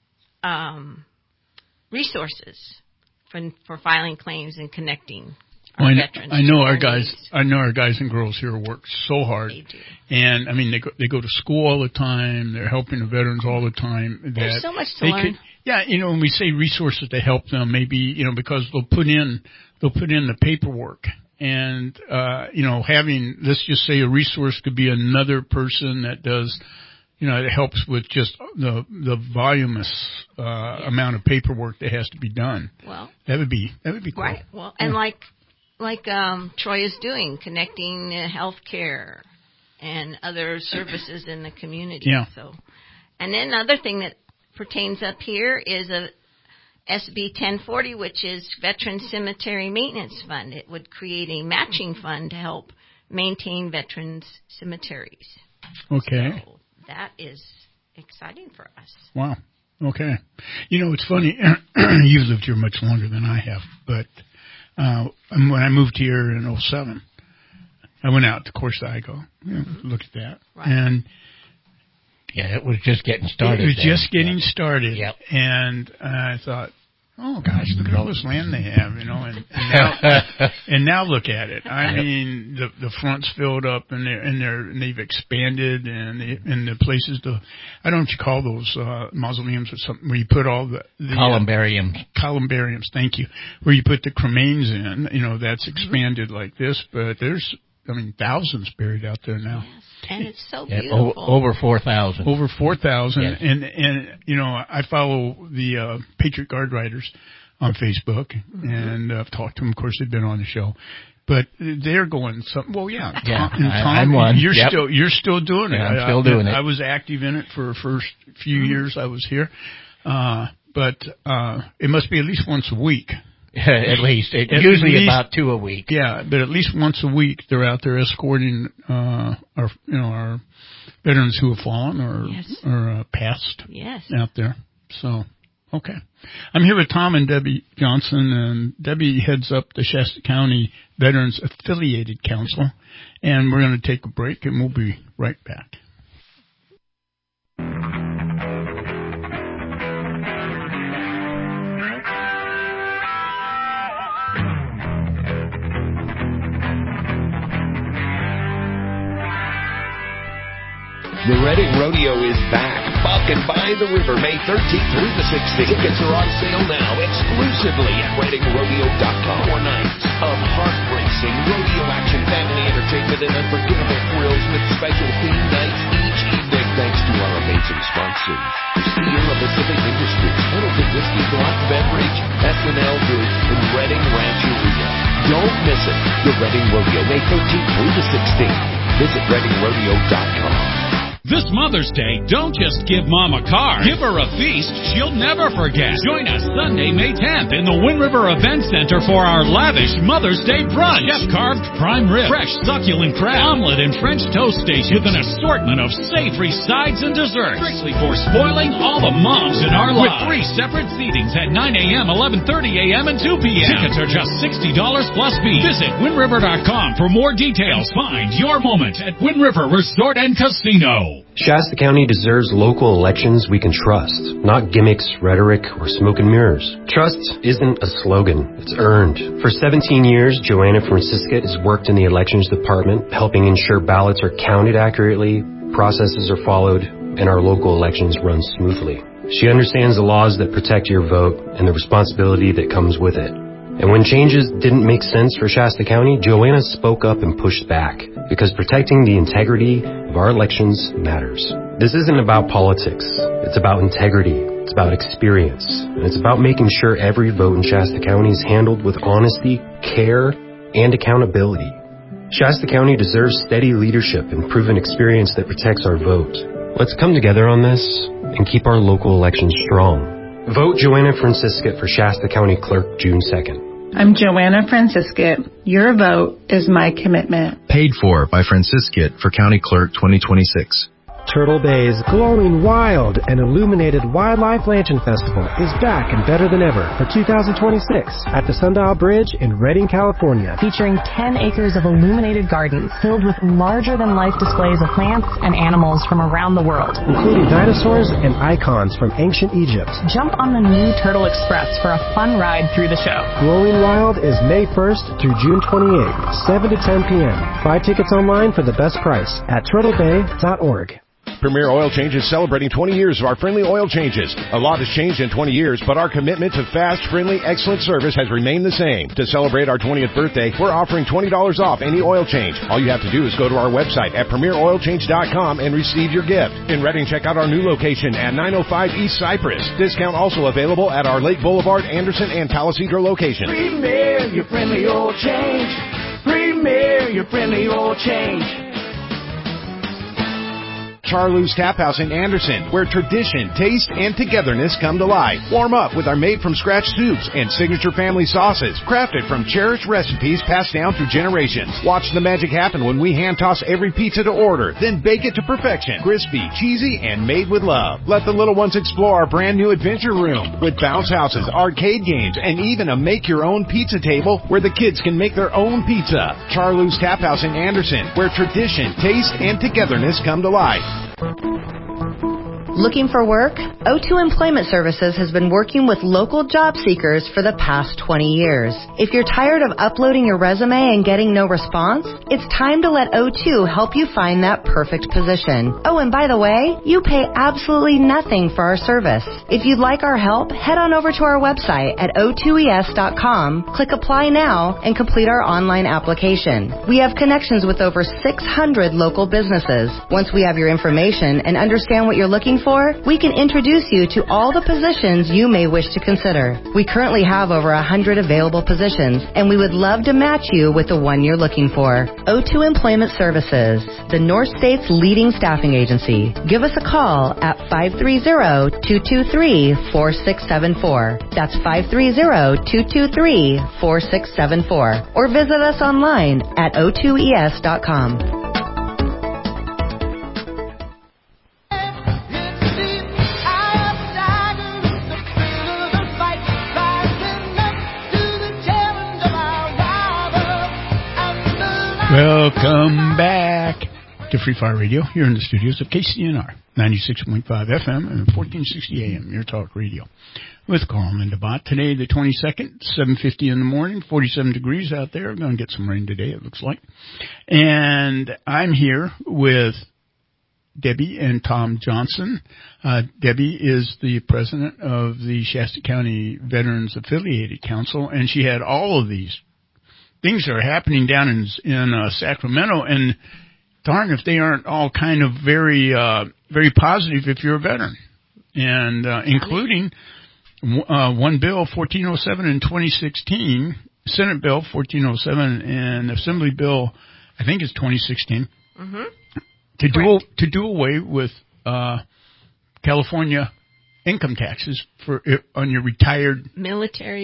resources for filing claims and connecting our veterans. I know our guys and girls here work so hard. They do. And I mean they go to school all the time. They're helping the veterans all the time. There's so much to learn. When we say resources to help them, maybe, because they'll put in the paperwork and, let's just say a resource could be another person that does, it helps with just the voluminous, amount of paperwork that has to be done. Well, that would be cool. Right. Well, and like Troy is doing, connecting healthcare and other services in the community. Yeah. So, and then another thing that pertains up here is a SB 1040, which is Veteran Cemetery Maintenance Fund. It would create a matching fund to help maintain veterans' cemeteries. Okay. So that is exciting for us. Wow. Okay. It's funny. You've lived here much longer than I have, but when I moved here in 2007, I went out to Corsigo. Look at that. Right. And yeah, it was just getting started. Started. Yep. And I thought, oh gosh, look at all this land they have, and And now look at it. I mean, the front's filled up, and they've expanded, and the places I don't know what you call those mausoleums or something where you put all the columbariums. Columbariums, thank you. Where you put the cremains in. That's expanded like this, but there's thousands buried out there now. Yes. And it's so beautiful. Over 4,000. Over 4,000. Yes. And I follow the Patriot Guard Riders on Facebook, and I've talked to them. Of course, they've been on the show. But they're going something. Well, yeah. Tom, I'm one. You're still doing it. I'm still doing it. I was active in it for the first few years I was here. But it must be at least once a week. At least. Usually about 2 a week. Yeah, but at least once a week they're out there escorting our veterans who have fallen or passed out there. So, okay. I'm here with Tom and Debbie Johnson, and Debbie heads up the Shasta County Veterans Affiliated Council, and we're going to take a break, and we'll be right back. The Reading Rodeo is back. Buck and by the River, May 13th through the 16th. Tickets are on sale now exclusively at ReadingRodeo.com. 4 nights of heart-racing rodeo action, family entertainment, and unforgettable thrills with special theme nights each evening. Thanks to our amazing sponsors: Sierra Pacific Industries, Pendleton Whiskey, Block Beverage, S&L Goods, and Reading Rancheria. Don't miss it. The Reading Rodeo, May 13th through the 16th. Visit ReadingRodeo.com. This Mother's Day, don't just give Mom a car. Give her a feast she'll never forget. Join us Sunday, May 10th in the Wind River Event Center for our lavish Mother's Day brunch. Chef-carved prime rib, fresh succulent crab, omelet, and French toast station with an assortment of savory sides and desserts. Strictly for spoiling all the moms in our lives. With 3 separate seatings at 9 a.m., 11:30 a.m., and 2 p.m. Tickets are just $60 plus fee. Visit WindRiver.com for more details. Find your moment at Wind River Resort and Casino. Shasta County deserves local elections we can trust, not gimmicks, rhetoric, or smoke and mirrors. Trust isn't a slogan, it's earned. For 17 years, Joanna Francisca has worked in the elections department, helping ensure ballots are counted accurately, processes are followed, and our local elections run smoothly. She understands the laws that protect your vote and the responsibility that comes with it. And when changes didn't make sense for Shasta County, Joanna spoke up and pushed back, because protecting the integrity of our elections matters. This isn't about politics. It's about integrity. It's about experience. And it's about making sure every vote in Shasta County is handled with honesty, care, and accountability. Shasta County deserves steady leadership and proven experience that protects our vote. Let's come together on this and keep our local elections strong. Vote Joanna Francisca for Shasta County Clerk June 2nd. I'm Joanna Francisca. Your vote is my commitment. Paid for by Francisca for County Clerk 2026. Turtle Bay's glowing wild and illuminated Wildlife Lantern Festival is back and better than ever for 2026 at the Sundial Bridge in Redding, California. Featuring 10 acres of illuminated gardens filled with larger-than-life displays of plants and animals from around the world, including dinosaurs and icons from ancient Egypt. Jump on the new Turtle Express for a fun ride through the show. Glowing Wild is May 1st through June 28th, 7 to 10 p.m. Buy tickets online for the best price at turtlebay.org. Premier Oil Change is celebrating 20 years of our friendly oil changes. A lot has changed in 20 years, but our commitment to fast, friendly, excellent service has remained the same. To celebrate our 20th birthday, we're offering $20 off any oil change. All you have to do is go to our website at premieroilchange.com and receive your gift. In Redding, check out our new location at 905 East Cypress. Discount also available at our Lake Boulevard, Anderson, and Palisadro locations. Premier, your friendly oil change. Premier, your friendly oil change. Charlou's Tap House in Anderson, where tradition, taste, and togetherness come to life. Warm up with our made-from-scratch soups and signature family sauces, crafted from cherished recipes passed down through generations. Watch the magic happen when we hand-toss every pizza to order, then bake it to perfection. Crispy, cheesy, and made with love. Let the little ones explore our brand-new adventure room with bounce houses, arcade games, and even a make-your-own pizza table where the kids can make their own pizza. Charlou's Tap House in Anderson, where tradition, taste, and togetherness come to life. Looking for work? O2 Employment Services has been working with local job seekers for the past 20 years. If you're tired of uploading your resume and getting no response, it's time to let O2 help you find that perfect position. Oh, and by the way, you pay absolutely nothing for our service. If you'd like our help, head on over to our website at o2es.com, click Apply Now, and complete our online application. We have connections with over 600 local businesses. Once we have your information and understand what you're looking for, we can introduce you to all the positions you may wish to consider. We currently have over 100 available positions, and we would love to match you with the one you're looking for. O2 Employment Services, the North State's leading staffing agency. Give us a call at 530-223-4674. That's 530-223-4674. Or visit us online at o2es.com. Welcome back to Free Fire Radio here in the studios of KCNR, 96.5 FM and 1460 AM, your talk radio, with Carl Mendabot. Today, the 22nd, 7:50 in the morning, 47 degrees out there. We're going to get some rain today, it looks like. And I'm here with Debbie and Tom Johnson. Debbie is the president of the Shasta County Veterans Affiliated Council, and she had all of these things that are happening down in Sacramento, and darn if they aren't all kind of very positive if you're a veteran, and including one bill, 1407 in 2016, Senate Bill 1407, and Assembly Bill, I think it's 2016, to do away with California income taxes on your retired military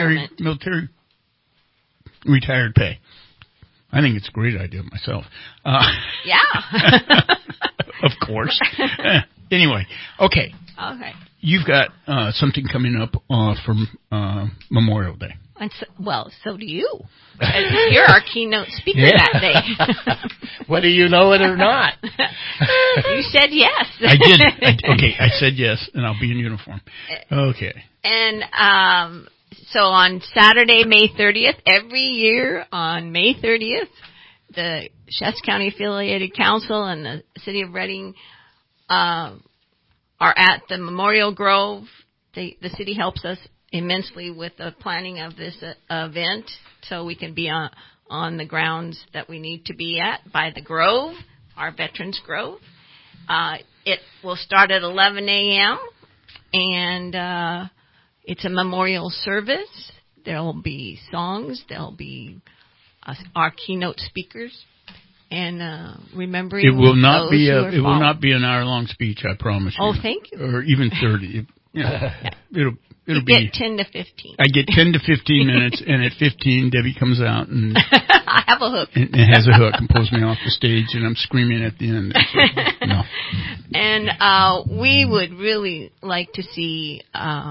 retired pay. I think it's a great idea myself. Yeah. Of course. Anyway, okay. Okay. You've got something coming up from Memorial Day. And so do you. You're our keynote speaker that day. Whether you know it or not. You said yes. I did. I said yes, and I'll be in uniform. Okay. And so on Saturday, May 30th, every year on May 30th, the Shasta County Affiliated Council and the City of Reading are at the Memorial Grove. The city helps us immensely with the planning of this event, so we can be on the grounds that we need to be at by the Grove, our Veterans Grove. It will start at 11 a.m., and it's a memorial service. There will be songs. There will be our keynote speakers, and remembering it will not be it will not be an hour-long speech. I promise you. Oh, thank you. Or even 30. It'll be get 10 to 15. I get 10 to 15 minutes, and at 15, Debbie comes out and I have a hook. And has a hook and pulls me off the stage, and I'm screaming at the end. So, no. And we would really like to see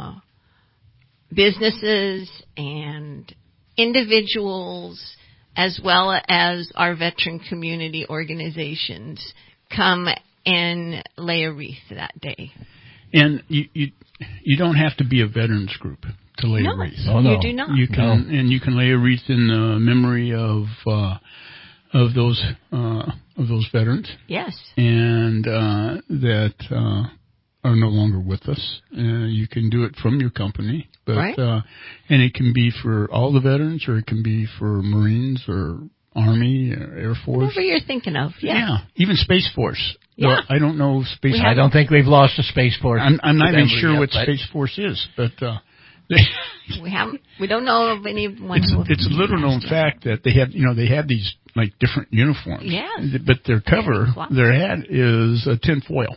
businesses and individuals, as well as our veteran community organizations, come and lay a wreath that day. And you don't have to be a veterans group to lay a wreath. Oh, no. You do not. You can and you can lay a wreath in the memory of those veterans. Yes. And that are no longer with us. You can do it from your company, but right. And it can be for all the veterans, or it can be for Marines or Army or Air Force. Whatever you're thinking of. Yeah. Even Space Force. Yeah. I don't know Space Force. I don't think we've lost a Space Force. I'm not even sure what Space Force is, but we don't know of anyone. It's a little known fact that they have these like different uniforms. Yeah. But their cover, their hat is a tin foil.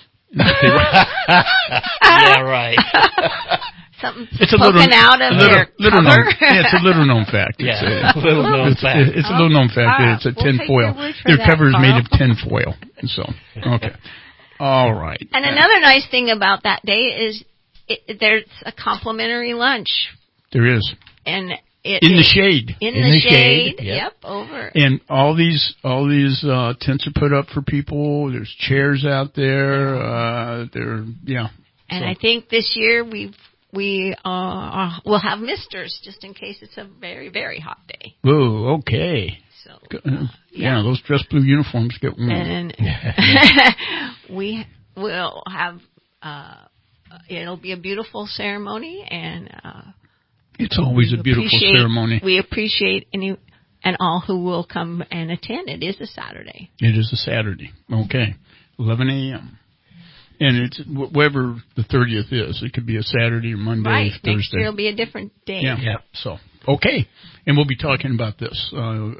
Yeah, right. Something poking out of their cover. It's a little known fact. Yeah, it's a little known fact. It's a little known fact that it's a tin foil. Their cover is made of tin foil. So, okay. All right. And another nice thing about that day is there's a complimentary lunch. There is. And In the shade. In the shade. Yep. Over. And all these tents are put up for people. There's chairs out there. And I think this year we'll have misters just in case it's a very, very hot day. Whoa, okay. So those dress blue uniforms get warm. And we will have it'll be a beautiful ceremony, and it's always a beautiful ceremony. We appreciate any and all who will come and attend. It is a Saturday. It is a Saturday. Okay, 11 a.m. And it's whatever the 30th is. It could be a Saturday or Monday, right. Thursday. Next year will be a different day. Yeah. So, okay. And we'll be talking about this,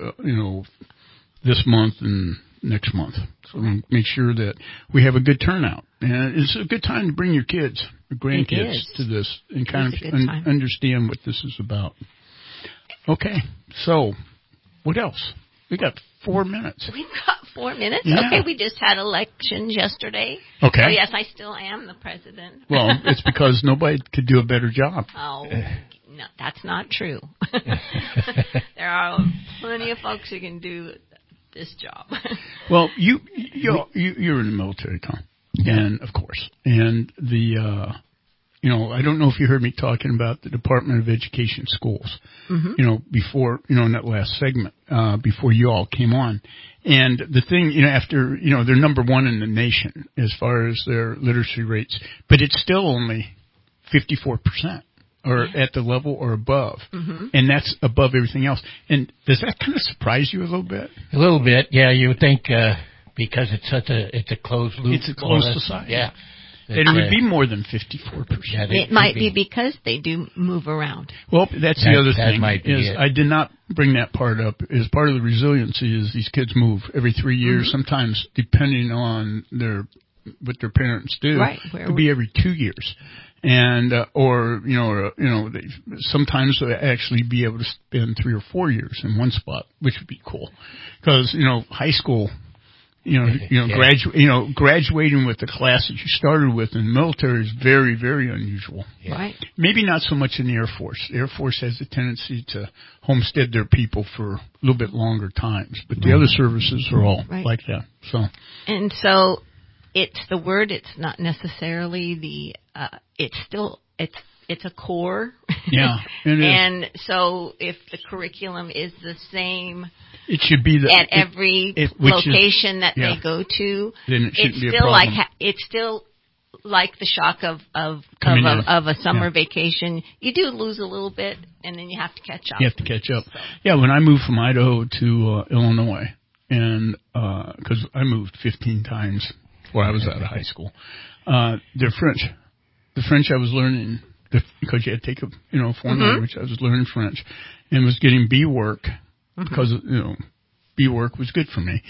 this month and next month. So make sure that we have a good turnout. And it's a good time to bring your kids, your grandkids to this and kind of understand what this is about. Okay. So, what else? We got 4 minutes. We've got 4 minutes? Yeah. Okay, we just had elections yesterday. Okay. Oh, yes, I still am the president. Well, it's because nobody could do a better job. Oh, no, that's not true. There are plenty of folks who can do this job. Well, you're in the military, Tom. Yeah. And, of course. And I don't know if you heard me talking about the Department of Education schools, before, in that last segment, before you all came on. And the thing, after, they're number one in the nation as far as their literacy rates, but it's still only 54% or at the level or above. Mm-hmm. And that's above everything else. And does that kind of surprise you a little bit? A little bit, yeah. You would think, because it's a closed loop. It's a closed society. Yeah. It would be more than 54%. Yeah, it might be because they do move around. Well, that's the other thing. Might be I did not bring that part up. Is part of the resiliency is these kids move every 3 years. Mm-hmm. Sometimes, depending on what their parents do, right, it could be every 2 years, and they sometimes they actually be able to spend 3 or 4 years in one spot, which would be cool, because high school. Graduating with the class that you started with in the military is very, very unusual. Yeah. Right. Maybe not so much in the Air Force. The Air Force has a tendency to homestead their people for a little bit longer times, but the other services are all like that. So it's the word. It's not necessarily it's a core. Yeah. It is. And so if the curriculum is the same. It should be at every location that they go to. Then it shouldn't be a problem. It's still like the shock of a summer vacation. You do lose a little bit, and then you have to catch up. You have to catch up. So. Yeah, when I moved from Idaho to Illinois, and because I moved 15 times before I was out of high school, they're French. The French I was learning because you had to take a foreign language. I was learning French and was getting B work. Because B work was good for me.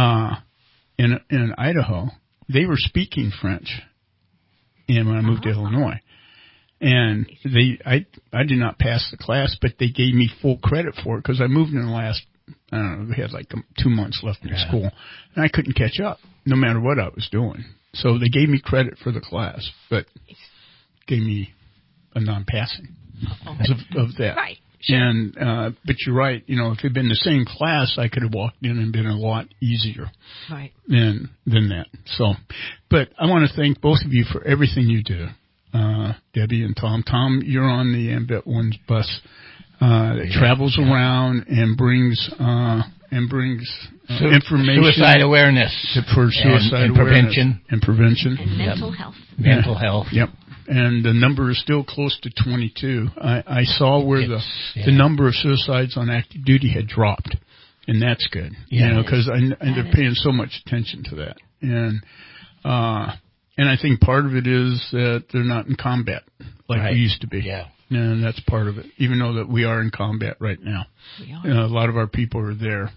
In Idaho, they were speaking French, and when I moved to Illinois, and I did not pass the class, but they gave me full credit for it because I moved in the last. I don't know. We had like 2 months left in school, and I couldn't catch up no matter what I was doing. So they gave me credit for the class, but gave me a non-passing of that. Right. Sure. And but you're right. If it'd been the same class, I could have walked in and been a lot easier. Right. Than that. So, but I want to thank both of you for everything you do, Debbie and Tom. Tom, you're on the AMVET One's bus that travels around and brings information, suicide awareness, for suicide and prevention, and prevention, and mental health. Mental health. Yep. And the number is still close to 22. I saw where the number of suicides on active duty had dropped, and that's good. Yeah, because they're paying so much attention to that, and I think part of it is that they're not in combat like we used to be. Yeah, and that's part of it. Even though that we are in combat right now, a lot of our people are there.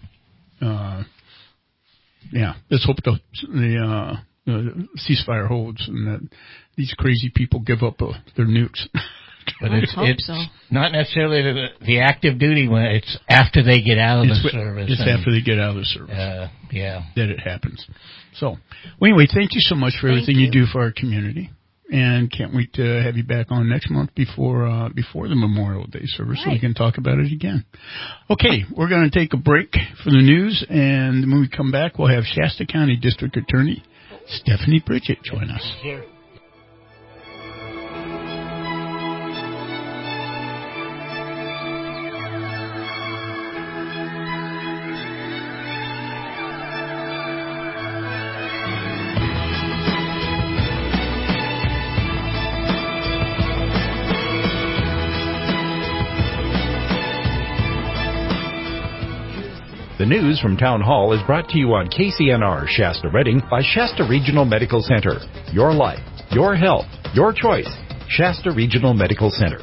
Let's hope the ceasefire holds and that these crazy people give up their nukes. But it's not necessarily the active duty when it's after they get out of the service. It's after they get out of the service. That it happens. So, well, anyway, thank you so much for everything you do for our community. And can't wait to have you back on next month before the Memorial Day service so we can talk about it again. Okay, we're going to take a break for the news, and when we come back, we'll have Shasta County District Attorney Stephanie Bridget join us. Here. The news from Town Hall is brought to you on KCNR Shasta Redding by Shasta Regional Medical Center. Your life, your health, your choice. Shasta Regional Medical Center.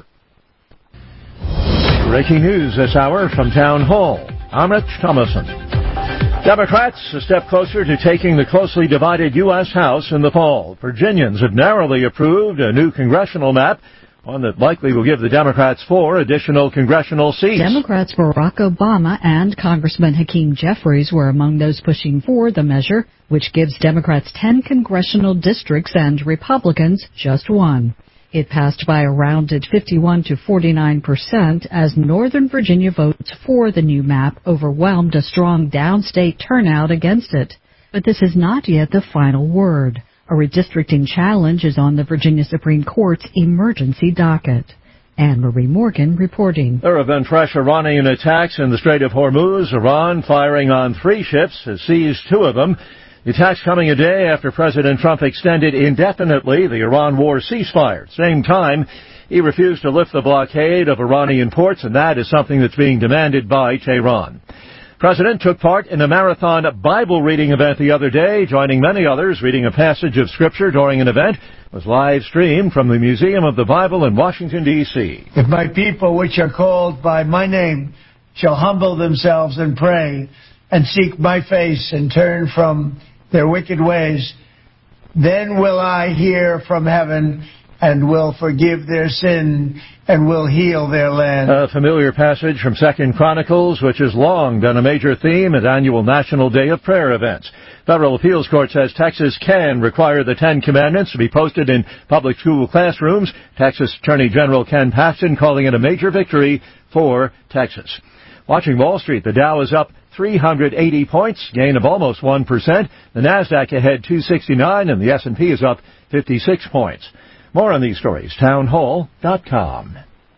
Breaking news this hour from Town Hall. I'm Rich Thomason. Democrats a step closer to taking the closely divided U.S. House in the fall. Virginians have narrowly approved a new congressional map, one that likely will give the Democrats 4 additional congressional seats. Democrats Barack Obama and Congressman Hakeem Jeffries were among those pushing for the measure, which gives Democrats 10 congressional districts and Republicans just 1. It passed by a rounded 51 to 49% as Northern Virginia votes for the new map overwhelmed a strong downstate turnout against it. But this is not yet the final word. A redistricting challenge is on the Virginia Supreme Court's emergency docket. Anne-Marie Morgan reporting. There have been fresh Iranian attacks in the Strait of Hormuz. Iran, firing on 3 ships, has seized 2 of them. The attacks coming a day after President Trump extended indefinitely the Iran war ceasefire. Same time, he refused to lift the blockade of Iranian ports, and that is something that's being demanded by Tehran. The President took part in a marathon Bible reading event the other day, joining many others reading a passage of Scripture during an event. It was live streamed from the Museum of the Bible in Washington, D.C. If my people, which are called by my name, shall humble themselves and pray and seek my face and turn from their wicked ways, then will I hear from heaven and will forgive their sin and will heal their land. A familiar passage from 2 Chronicles, which has long been a major theme at annual National Day of Prayer events. Federal Appeals Court says Texas can require the 10 Commandments to be posted in public school classrooms. Texas Attorney General Ken Paxton calling it a major victory for Texas. Watching Wall Street, the Dow is up 380 points, gain of almost 1%. The Nasdaq ahead 269, and the S&P is up 56 points. More on these stories, townhall.com.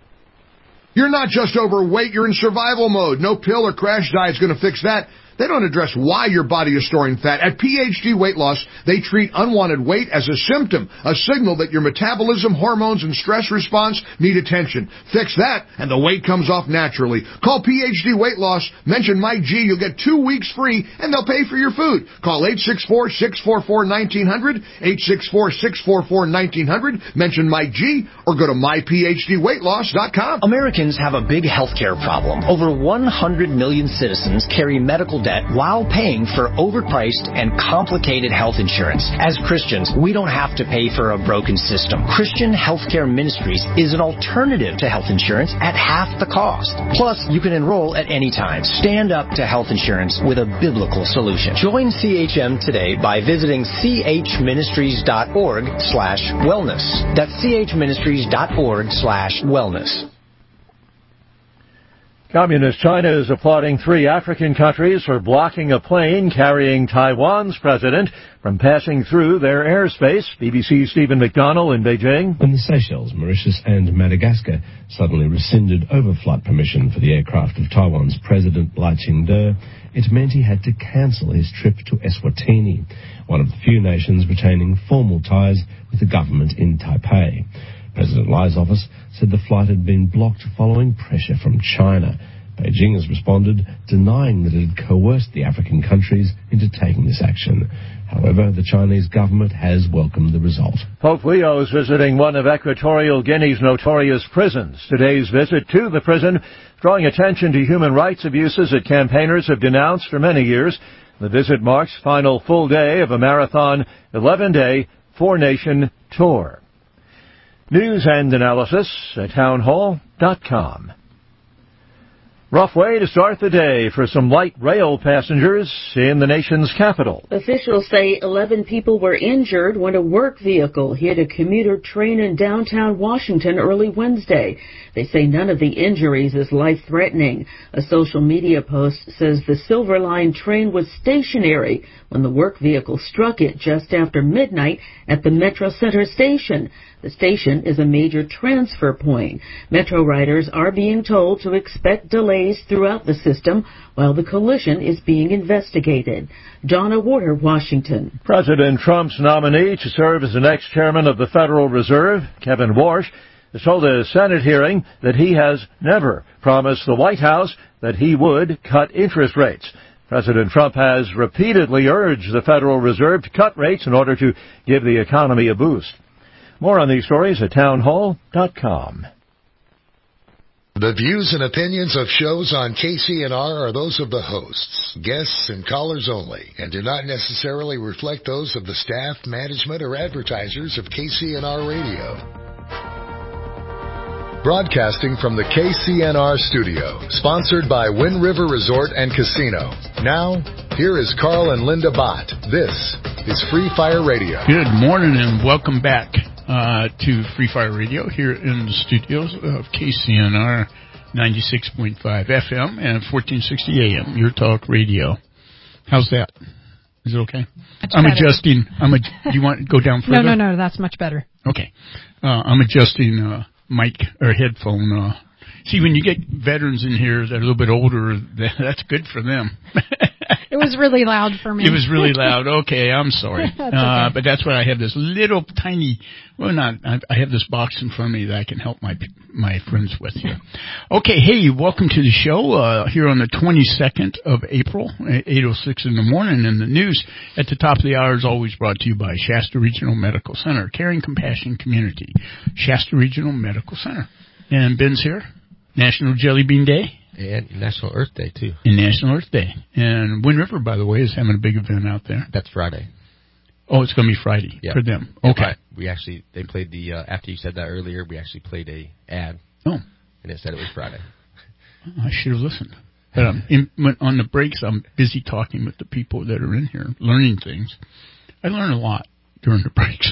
You're not just overweight, you're in survival mode. No pill or crash diet is going to fix that. They don't address why your body is storing fat. At PhD Weight Loss, they treat unwanted weight as a symptom, a signal that your metabolism, hormones, and stress response need attention. Fix that, and the weight comes off naturally. Call PhD Weight Loss, mention Mike G, you'll get 2 weeks free, and they'll pay for your food. Call 864-644-1900, 864-644-1900, mention Mike G, or go to myphdweightloss.com. Americans have a big healthcare problem. Over 100 million citizens carry medical debt while paying for overpriced and complicated health insurance. As Christians, we don't have to pay for a broken system. Christian Healthcare Ministries is an alternative to health insurance at half the cost. Plus, you can enroll at any time. Stand up to health insurance with a biblical solution. Join CHM today by visiting chministries.org/wellness. That's chministries.org/wellness. Communist China is applauding 3 African countries for blocking a plane carrying Taiwan's president from passing through their airspace. BBC's Stephen McDonnell in Beijing. When the Seychelles, Mauritius and Madagascar suddenly rescinded overflight permission for the aircraft of Taiwan's President Lai Ching-te, it meant he had to cancel his trip to Eswatini, one of the few nations retaining formal ties with the government in Taipei. President Lai's office said the flight had been blocked following pressure from China. Beijing has responded, denying that it had coerced the African countries into taking this action. However, the Chinese government has welcomed the result. Pope Leo is visiting one of Equatorial Guinea's notorious prisons. Today's visit to the prison, drawing attention to human rights abuses that campaigners have denounced for many years. The visit marks final full day of a marathon 11-day 4-nation tour. News and analysis at townhall.com. Rough way to start the day for some light rail passengers in the nation's capital. Officials say 11 people were injured when a work vehicle hit a commuter train in downtown Washington early Wednesday. They say none of the injuries is life-threatening. A social media post says the Silver Line train was stationary when the work vehicle struck it just after midnight at the Metro Center station. The station is a major transfer point. Metro riders are being told to expect delays throughout the system while the collision is being investigated. Donna Warder, Washington. President Trump's nominee to serve as the next chairman of the Federal Reserve, Kevin Warsh, has told a Senate hearing that he has never promised the White House that he would cut interest rates. President Trump has repeatedly urged the Federal Reserve to cut rates in order to give the economy a boost. More on these stories at townhall.com. The views and opinions of shows on KCNR are those of the hosts, guests, and callers only, and do not necessarily reflect those of the staff, management, or advertisers of KCNR Radio. Broadcasting from the KCNR studio, sponsored by Wind River Resort and Casino. Now, here is Carl and Linda Bott. This is Free Fire Radio. Good morning and welcome back to Free Fire Radio here in the studios of KCNR 96.5 FM and 1460 AM, Your Talk Radio. How's that? Is it okay? I'm better. Adjusting. Do you want to go down further? No, that's much better. Okay. I'm adjusting mic or headphone. See, when you get veterans in here that are a little bit older, that's good for them. It was really loud for me. It was really loud. Okay, I'm sorry. Okay. But that's why I have this little tiny, I have this box in front of me that I can help my friends with here. Okay, hey, welcome to the show here on the 22nd of April, 8:06 in the morning. And the news at the top of the hour is always brought to you by Shasta Regional Medical Center, Caring Compassion Community, Shasta Regional Medical Center. And Ben's here. National Jelly Bean Day. And National Earth Day, too. And National Earth Day. And Wind River, by the way, is having a big event out there. That's Friday. Oh, it's going to be Friday for them. Okay. Yeah, they played after you said that earlier, we actually played a ad. Oh. And it said it was Friday. I should have listened. But on the breaks, I'm busy talking with the people that are in here, learning things. I learn a lot during the breaks.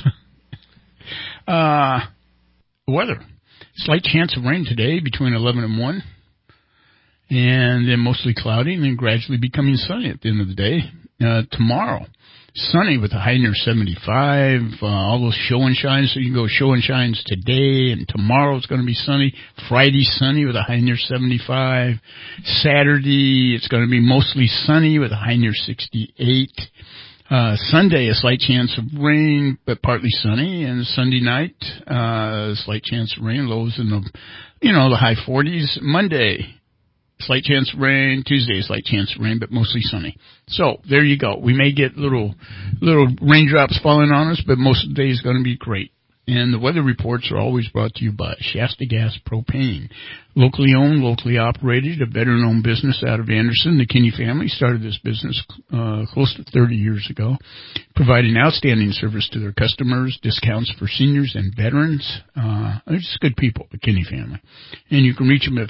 Weather. Slight chance of rain today between 11 and 1. And then mostly cloudy and then gradually becoming sunny at the end of the day. Tomorrow, sunny with a high near 75. All those show and shines. So you can go show and shines today. And tomorrow it's going to be sunny. Friday, sunny with a high near 75. Saturday, it's going to be mostly sunny with a high near 68. Sunday, a slight chance of rain, but partly sunny. And Sunday night, a slight chance of rain, lows in the high 40s. Monday, slight chance of rain. Tuesday, a slight chance of rain, but mostly sunny. So, there you go. We may get little raindrops falling on us, but most of the day is going to be great. And the weather reports are always brought to you by Shasta Gas Propane. Locally owned, locally operated, a veteran-owned business out of Anderson. The Kinney family started this business close to 30 years ago, providing outstanding service to their customers, discounts for seniors and veterans. They're just good people, the Kinney family. And you can reach them at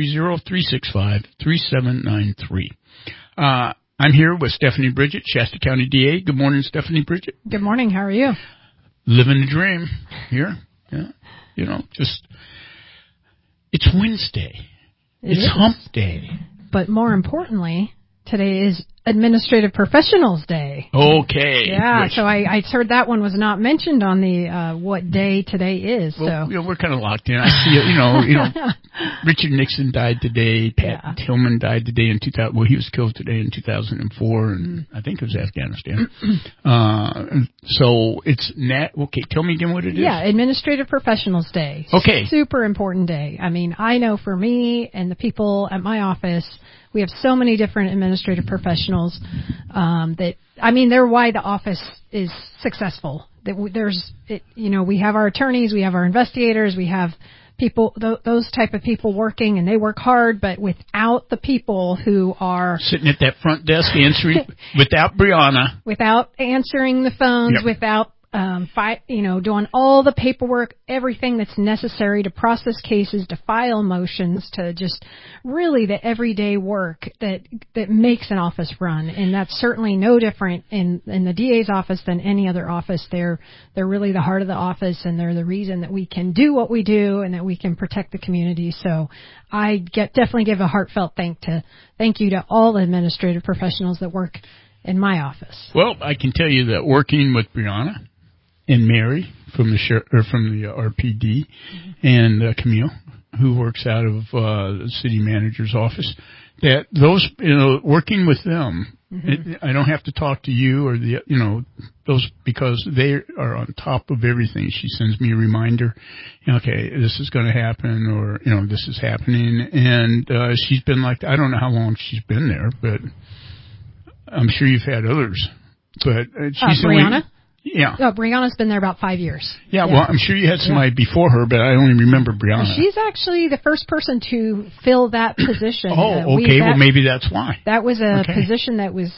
530-365-3793. I'm here with Stephanie Bridget, Shasta County DA. Good morning, Stephanie Bridget. Good morning. How are you? Living the dream here. Yeah. It's Wednesday. It's hump day. But more importantly, today is Administrative Professionals Day. Okay. Yeah, so I heard that one was not mentioned on the what day today is. Well, so we're kind of locked in. I see Richard Nixon died today. Pat Tillman died today in 2000. Well, he was killed today in 2004, and I think it was Afghanistan. So it's okay, tell me again what it is. Yeah, Administrative Professionals Day. Okay. Super important day. I mean, I know for me and the people at my office, we have so many different administrative professionals they're why the office is successful. We have our attorneys, we have our investigators, we have people, those type of people working, and they work hard, but without the people who are sitting at that front desk answering, without Brianna, without answering the phones, without doing all the paperwork, everything that's necessary to process cases, to file motions, to just really the everyday work that makes an office run. And that's certainly no different in the DA's office than any other office. They're really the heart of the office, and they're the reason that we can do what we do and that we can protect the community. So I definitely give a heartfelt thank you to all the administrative professionals that work in my office. Well, I can tell you that working with Brianna and Mary from the RPD, and Camille, who works out of the city manager's office, that those, working with them, I don't have to talk to you or those, because they are on top of everything. She sends me a reminder, okay, this is going to happen, or this is happening, and she's been like, I don't know how long she's been there, but I'm sure you've had others. But she's Brianna? Yeah. Oh, Brianna's been there about 5 years. Yeah, well, I'm sure you had somebody before her, but I only remember Brianna. Well, she's actually the first person to fill that position. Oh, okay. Well, maybe that's why. That was a position that was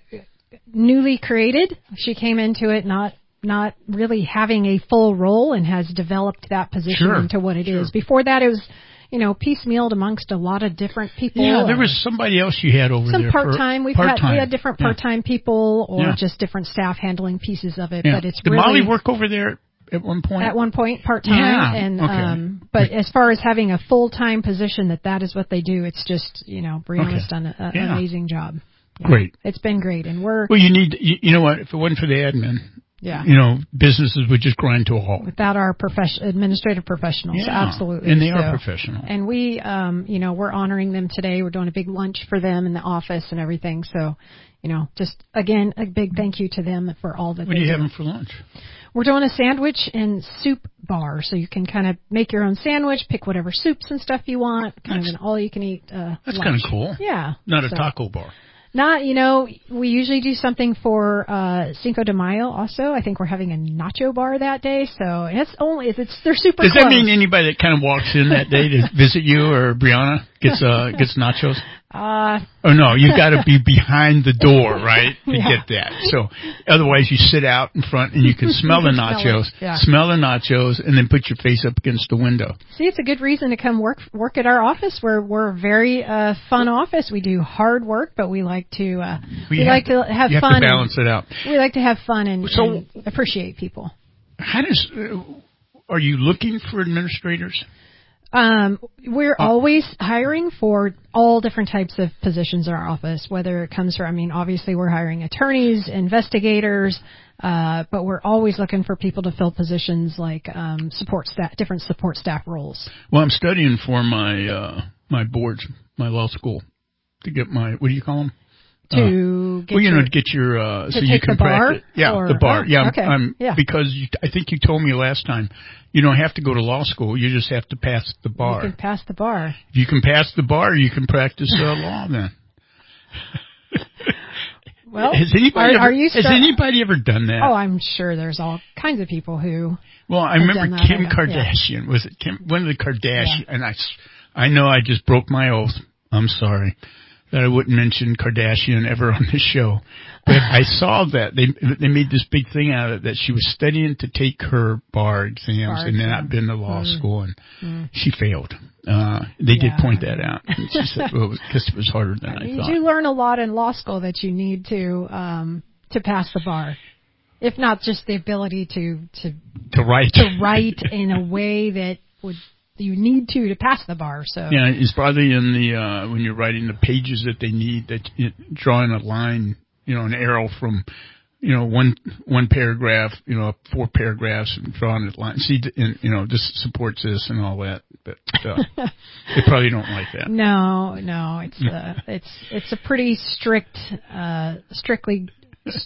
newly created. She came into it not really having a full role, and has developed that position into what it is. Before that, it was piecemealed amongst a lot of different people. Yeah, there was somebody else you had over there. Some part-time. We had different part-time people, or just different staff handling pieces of it. Yeah. But it's Did Molly work over there at one point? At one point, part-time. And but as far as having a full-time position, that is what they do. It's just Brianna's done an amazing job. Yeah. Great. It's been great, and we're you need. You know what? If it wasn't for the admin. Yeah. Businesses would just grind to a halt. Without our administrative professionals, absolutely. And they are professional. And we, we're honoring them today. We're doing a big lunch for them in the office and everything. So, just again, a big thank you to them for all that they do. What are you having for lunch? We're doing a sandwich and soup bar, so you can kind of make your own sandwich, pick whatever soups and stuff you want, kind of an all-you-can-eat That's kind of cool. Yeah. Not a taco bar. Not, we usually do something for Cinco de Mayo also. I think we're having a nacho bar that day, so they're super Does close. that mean anybody that kind of walks in that day to visit you or Brianna gets nachos? No, you've got to be behind the door, right, to get that. So otherwise you sit out in front and you can smell the nachos, smell the nachos, and then put your face up against the window. See, it's a good reason to come work at our office. We're a very fun office. We do hard work, but we like to have fun. You have to balance it out. We like to have fun and appreciate people. Are you looking for administrators? We're always hiring for all different types of positions in our office, whether it comes from, obviously we're hiring attorneys, investigators, but we're always looking for people to fill positions like support staff, different support staff roles. Well, I'm studying for my boards, my law school, to get my, what do you call them? To get to get your so you can practice. Yeah, the bar. Because I think you told me last time you don't have to go to law school. You just have to pass the bar. You can pass the bar. If you can pass the bar, you can practice law then. Well, has anybody ever done that? Oh, I'm sure there's all kinds of people who. Well, I remember Kim Kardashian. Was it Kim? One of the Kardashian, and I know I just broke my oath. I'm sorry that I wouldn't mention Kardashian ever on this show. But I saw that they made this big thing out of it, that she was studying to take her bar exams and not been to law school, and she failed. They did point that out. And she said, because it was harder than I thought. You learn a lot in law school that you need to pass the bar. If not just the ability to write in a way that you need to pass the bar. So yeah, it's probably in the when you're writing the pages that they need, that drawing a line, an arrow from one paragraph, 4 paragraphs, and drawing a line. See, this supports this and all that, but they probably don't like that. No, it's a pretty strictly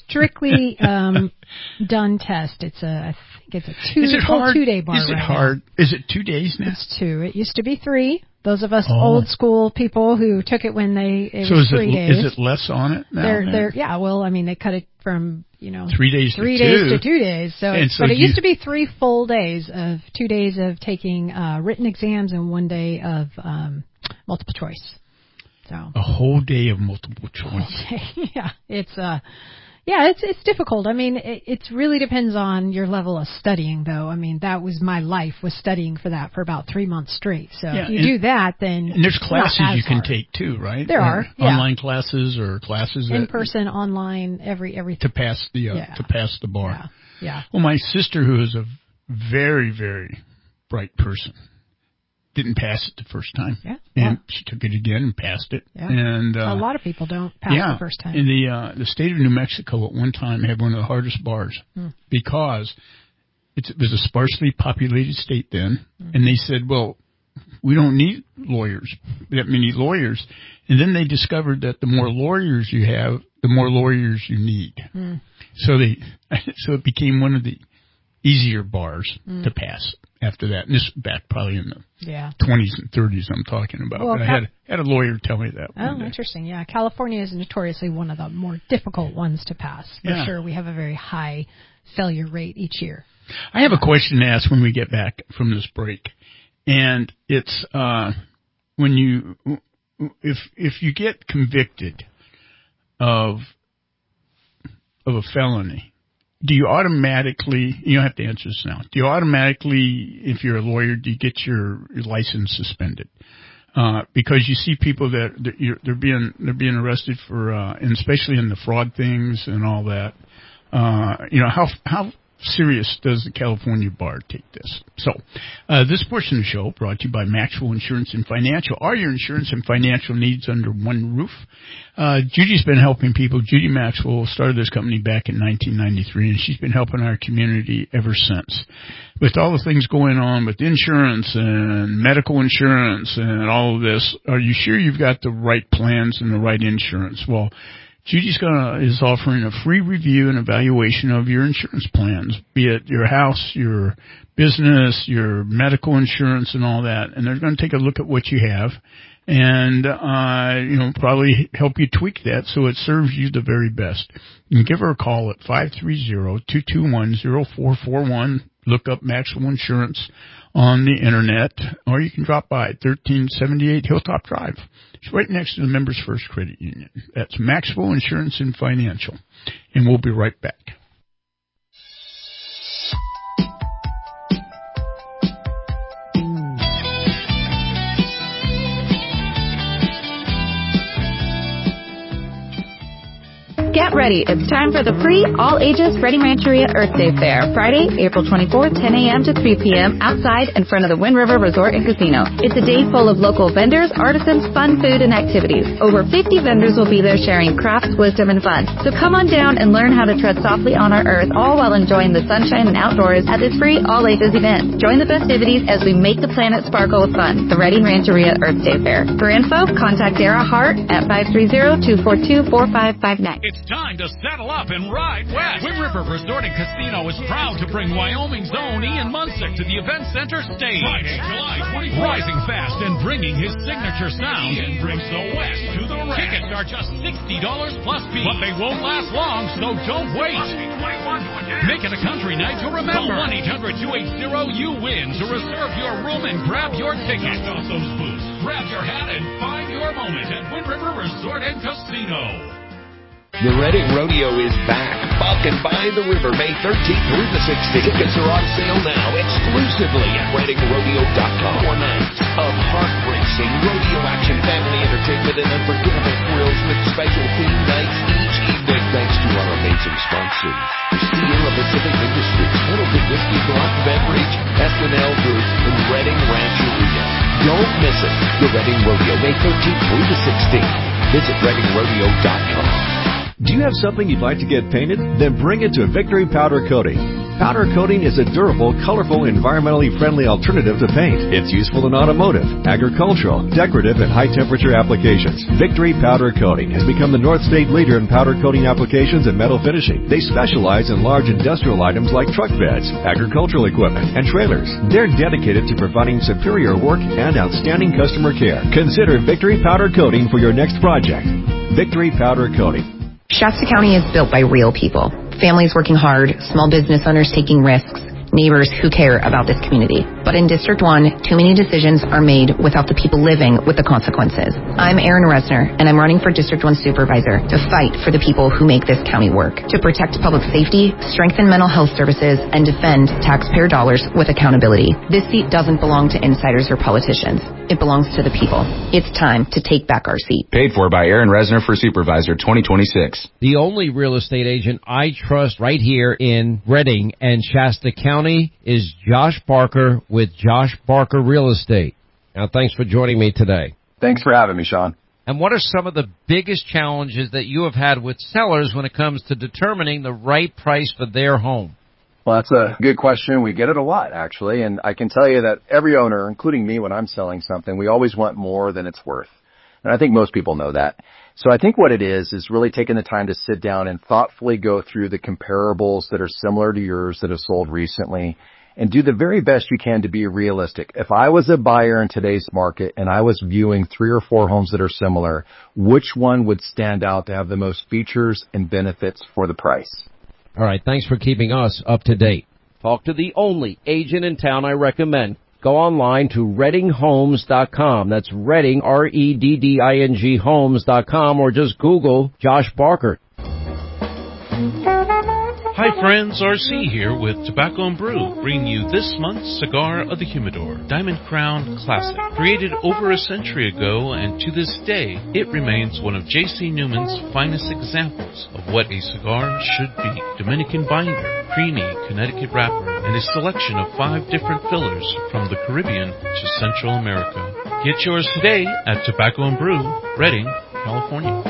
done test. I think it's a full 2-day bar. Is it hard? Is it 2 days now? It's 2. It used to be 3. Those of us old school people who took it when it was 3 days. Is it less on it now? They cut it from 3 days to 2 days. But it used to be 3 full days of 2 days of taking written exams and 1 day of multiple choice. So a whole day of multiple choice. Yeah, it's Yeah, it's difficult. I mean, it really depends on your level of studying, though. I mean, that was my life, was studying for that for about 3 months straight. So if you do that, then and there's classes you can take too, right? There are online classes or classes in person, online, everything to pass the bar. Yeah. Well, my sister, who is a very, very bright person, didn't pass it the first time. Yeah. And she took it again and passed it. Yeah. And a lot of people don't pass the first time. And the state of New Mexico at one time had one of the hardest bars because it was a sparsely populated state then. And they said, well, we don't need that many lawyers. And then they discovered that the more lawyers you have, the more lawyers you need. So it became one of the easier bars to pass after that. And this is back probably in the 20s and 30s I'm talking about. Well, but I had a lawyer tell me that. Oh, interesting. Yeah, California is notoriously one of the more difficult ones to pass. For sure, we have a very high failure rate each year. I have a question to ask when we get back from this break. And it's when if you get convicted of a felony, do you automatically, you don't have to answer this now, do you automatically, if you're a lawyer, do you get your license suspended? Because you see people that they're being arrested for, and especially in the fraud things and all that. How serious does the California bar take this? So, this portion of the show brought to you by Maxwell Insurance and Financial. All your insurance and financial needs under one roof. Judy's been helping people. Judy Maxwell started this company back in 1993, and she's been helping our community ever since. With all the things going on with insurance and medical insurance and all of this, are you sure you've got the right plans and the right insurance? Well, Judy's is offering a free review and evaluation of your insurance plans, be it your house, your business, your medical insurance, and all that. And they're going to take a look at what you have, and probably help you tweak that so it serves you the very best. You can give her a call at 530-221-0441. Look up Maxwell Insurance on the internet, or you can drop by at 1378 Hilltop Drive. It's right next to the Members First Credit Union. That's Maxwell Insurance and Financial. And we'll be right back. Get ready. It's time for the free all-ages Reading Rancheria Earth Day Fair. Friday, April 24th, 10 a.m. to 3 p.m. outside in front of the Wind River Resort and Casino. It's a day full of local vendors, artisans, fun food, and activities. Over 50 vendors will be there sharing crafts, wisdom, and fun. So come on down and learn how to tread softly on our earth, all while enjoying the sunshine and outdoors at this free all-ages event. Join the festivities as we make the planet sparkle with fun. The Reading Rancheria Earth Day Fair. For info, contact Dara Hart at 530-242-4559. It's time to settle up and ride west. Wind River Resort and Casino is proud to bring Wyoming's own Ian Munsick to the event center stage. Friday, July 24th. Rising fast and bringing his signature sound. Ian brings the West to the West. Tickets are just $60 plus fees, but they won't last long, so don't wait. Make it a country night to remember. Call 1-800-280-YOU-WIN to reserve your room and grab your ticket. Dust off those boots, grab your hat, and find your moment at Wind River Resort and Casino. The Reading Rodeo is back. Bucking by the River, May 13th through the 16th. Tickets are on sale now, exclusively at ReadingRodeo.com. 4 nights of heart-racing rodeo action, family entertainment, and unforgettable thrills with special theme nights each evening. Thanks to our amazing sponsors: Sierra Pacific Industries, Pendleton Whiskey, Block Beverage, SNL Group, and Reading Rancheria. Don't miss it. The Reading Rodeo, May 13th through the 16th. Visit ReadingRodeo.com. Do you have something you'd like to get painted? Then bring it to Victory Powder Coating. Powder coating is a durable, colorful, environmentally friendly alternative to paint. It's useful in automotive, agricultural, decorative, and high-temperature applications. Victory Powder Coating has become the North State leader in powder coating applications and metal finishing. They specialize in large industrial items like truck beds, agricultural equipment, and trailers. They're dedicated to providing superior work and outstanding customer care. Consider Victory Powder Coating for your next project. Victory Powder Coating. Shasta County is built by real people. Families working hard, small business owners taking risks. neighbors who care about this community. But in District 1, too many decisions are made without the people living with the consequences. I'm Erin Resner, and I'm running for District 1 Supervisor to fight for the people who make this county work, to protect public safety, strengthen mental health services, and defend taxpayer dollars with accountability. This seat doesn't belong to insiders or politicians. It belongs to the people. It's time to take back our seat. Paid for by Erin Resner for Supervisor 2026. The only real estate agent I trust right here in Redding and Shasta County is Josh Barker with Josh Barker Real Estate. Now, thanks for joining me today. Thanks for having me, Sean. And what are some of the biggest challenges that you have had with sellers when it comes to determining the right price for their home? Well, that's a good question. We get it a lot, actually. And I can tell you that every owner, including me when I'm selling something, we always want more than it's worth. And I think most people know that. So I think what it is really taking the time to sit down and thoughtfully go through the comparables that are similar to yours that have sold recently and do the very best you can to be realistic. If I was a buyer in today's market and I was viewing 3 or 4 homes that are similar, which one would stand out to have the most features and benefits for the price? All right, thanks for keeping us up to date. Talk to the only agent in town I recommend. Go online to ReddingHomes.com. That's Redding, R-E-D-D-I-N-G Homes.com, or just Google Josh Barker. Hi friends, RC here with Tobacco and Brew, bringing you this month's Cigar of the Humidor, Diamond Crown Classic. Created over a century ago, and to this day, it remains one of J.C. Newman's finest examples of what a cigar should be. Dominican binder, creamy Connecticut wrapper, and a selection of 5 different fillers from the Caribbean to Central America. Get yours today at Tobacco and Brew, Redding, California.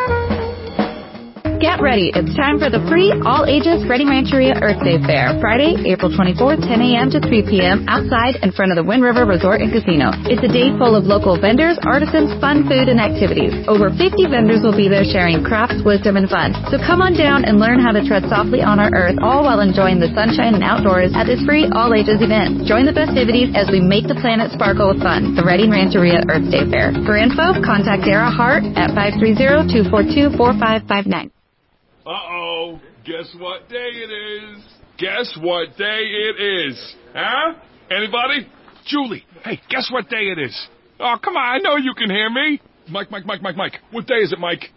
Get ready. It's time for the free all-ages Redding Rancheria Earth Day Fair, Friday, April 24th, 10 a.m. to 3 p.m. outside in front of the Wind River Resort and Casino. It's a day full of local vendors, artisans, fun food, and activities. Over 50 vendors will be there sharing crafts, wisdom, and fun. So come on down and learn how to tread softly on our earth, all while enjoying the sunshine and outdoors at this free all-ages event. Join the festivities as we make the planet sparkle with fun. The Redding Rancheria Earth Day Fair. For info, contact Dara Hart at 530-242-4559. Uh-oh, guess what day it is? Guess what day it is? Huh? Anybody? Julie, hey, guess what day it is? Oh, come on, I know you can hear me. Mike. What day is it, Mike?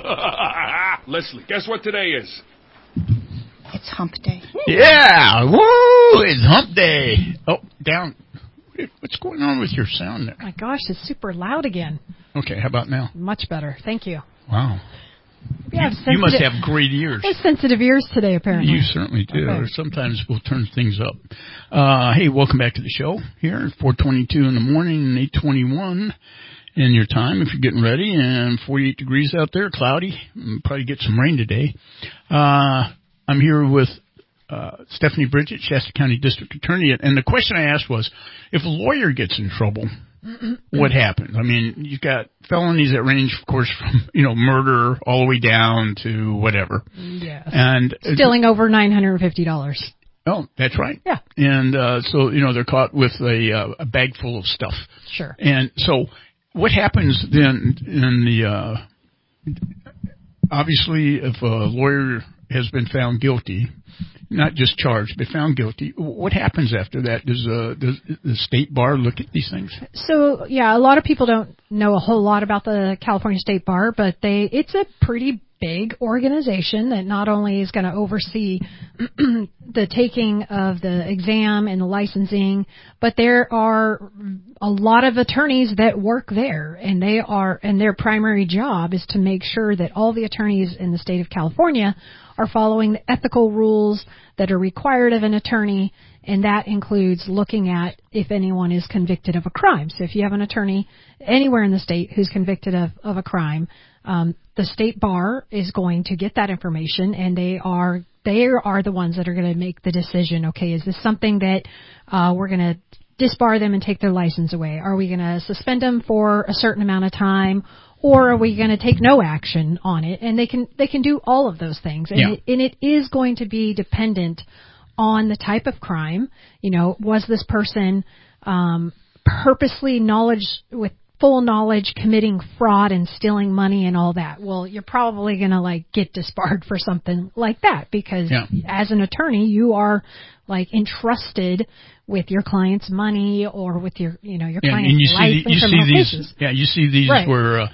Leslie, guess what today is? It's hump day. Yeah, woo, it's hump day. Oh, down. What's going on with your sound there? My gosh, it's super loud again. Okay, how about now? Much better, thank you. Wow. Yeah, you must have great ears. Sensitive ears today, apparently. You certainly do. Okay. Or sometimes we'll turn things up. Hey, welcome back to the show here at 4:22 in the morning and 8:21 in your time if you're getting ready. And 48 degrees out there, cloudy. Probably get some rain today. I'm here with Stephanie Bridget, Shasta County District Attorney. And the question I asked was, if a lawyer gets in trouble, what happens? I mean, you've got felonies that range, of course, from, murder all the way down to whatever. Yes. And stealing over $950. Oh, that's right. Yeah. And so, they're caught with a bag full of stuff. Sure. And so what happens then in the obviously, if a lawyer has been found guilty, not just charged, but found guilty, what happens after that? Does the state bar look at these things? So, yeah, a lot of people don't know a whole lot about the California State Bar, but it's a pretty big organization that not only is going to oversee the taking of the exam and the licensing, but there are a lot of attorneys that work there, and their primary job is to make sure that all the attorneys in the state of California are following the ethical rules that are required of an attorney, and that includes looking at if anyone is convicted of a crime. So if you have an attorney anywhere in the state who's convicted of a crime, the state bar is going to get that information, and they are the ones that are going to make the decision. Okay, is this something that we're going to disbar them and take their license away? Are we going to suspend them for a certain amount of time? Or are we going to take no action on it? And they can do all of those things. And, it is going to be dependent on the type of crime. Was this person purposely full knowledge committing fraud and stealing money and all that, well, you're probably going to like get disbarred for something like that because as an attorney, you are like entrusted with your client's money or with your, you know, your client's life in criminal cases. Yeah, you see these where,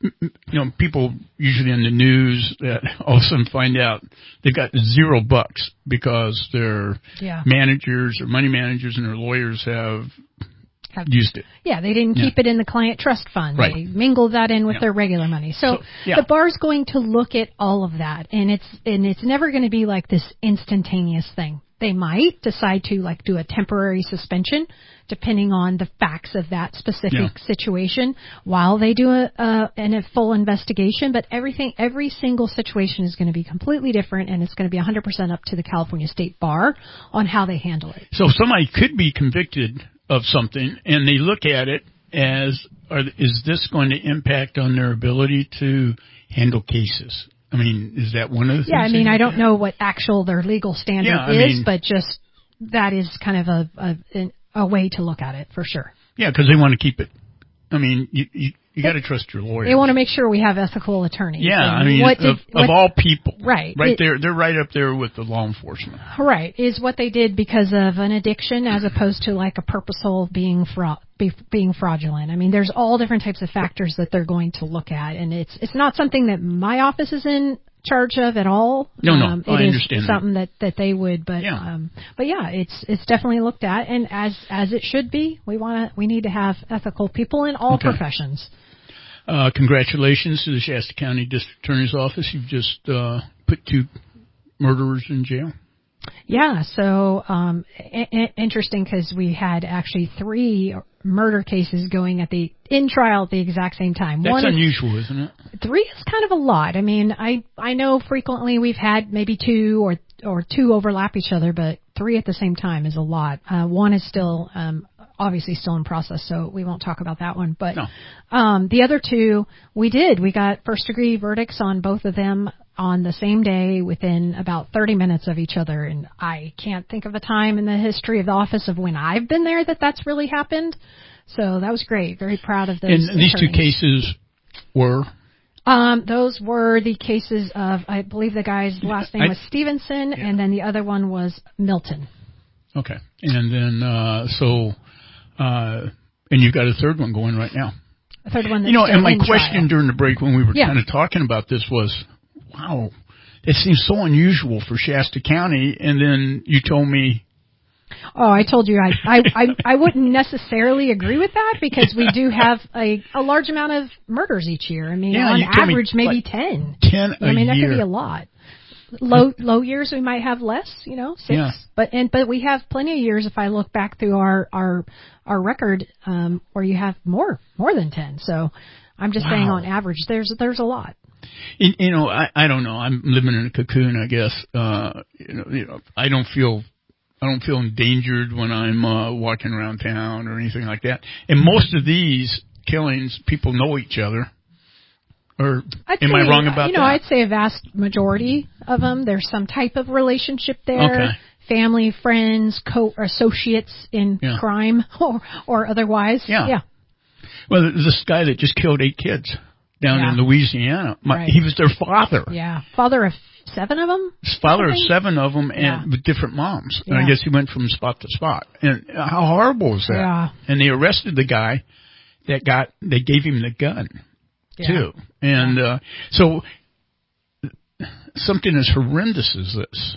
people usually in the news that all of a sudden find out they've got $0 because their managers or money managers and their lawyers have used it. Yeah, they didn't keep it in the client trust fund. Right. They mingled that in with their regular money. So the bar's going to look at all of that, and it's never going to be like this instantaneous thing. They might decide to like do a temporary suspension depending on the facts of that specific situation while they do a full investigation. But every single situation is going to be completely different, and it's going to be 100% up to the California State Bar on how they handle it. So somebody could be convicted of something, and they look at it as, is this going to impact on their ability to handle cases? I mean, is that one of the things? Yeah, I mean, I don't know what their legal standard is, but just that is kind of a way to look at it for sure. Yeah, because they want to keep it. I mean, you got to trust your lawyers. They want to make sure we have ethical attorneys. Yeah, I mean, of all people. Right. They're right up there with the law enforcement. Right. Is what they did because of an addiction as opposed to like a purposeful being fraudulent. I mean, there's all different types of factors that they're going to look at, and it's not something that my office is in charge of at all. No, I understand. It's something that they would, but it's definitely looked at, and as it should be. We need to have ethical people in all professions. Congratulations to the Shasta County District Attorney's Office. You've just put 2 murderers in jail. Yeah, so interesting because we had actually 3 murder cases going in trial at the exact same time. That's unusual, isn't it? 3 is kind of a lot. I mean, I know frequently we've had maybe 2 or 2 overlap each other, but 3 at the same time is a lot. 1 is still obviously still in process, so we won't talk about that one. But the other 2, we got first-degree verdicts on both of them on the same day within about 30 minutes of each other. And I can't think of a time in the history of the office of when I've been there that's really happened. So that was great. Very proud of those. And these 2 cases were? Those were the cases of, I believe the guy's last name was Stevenson, and then the other one was Milton. Okay. And then, and you've got a third one going right now. A third one that's and my question trial. during the break when we were kind of talking about this was, wow, it seems so unusual for Shasta County, and then you told me. Oh, I told you I wouldn't necessarily agree with that because we do have a large amount of murders each year. I mean, on average, maybe 10. 10 a year. I mean, that could be a lot. Low years we might have less, 6. Yeah. But we have plenty of years if I look back through our record where you have more than 10. So I'm just saying on average there's a lot. I don't know. I'm living in a cocoon, I guess. I don't feel endangered when I'm walking around town or anything like that. And most of these killings, people know each other. Or am I wrong about that? I'd say a vast majority of them, there's some type of relationship there. Okay. Family, friends, associates in crime or otherwise. Yeah. Well, there's this guy that just killed 8 kids down in Louisiana. He was their father. Yeah. Father of 7 of them? His father of 7 of them and with different moms. And I guess he went from spot to spot. And how horrible is that? Yeah. And they arrested the guy they gave him the gun. Too. And so something as horrendous as this.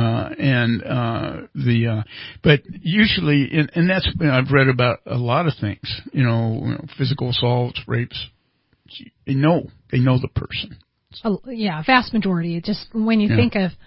Yeah. But usually, and that's, I've read about a lot of things, physical assaults, rapes. They know the person. Vast majority. Just when you think of,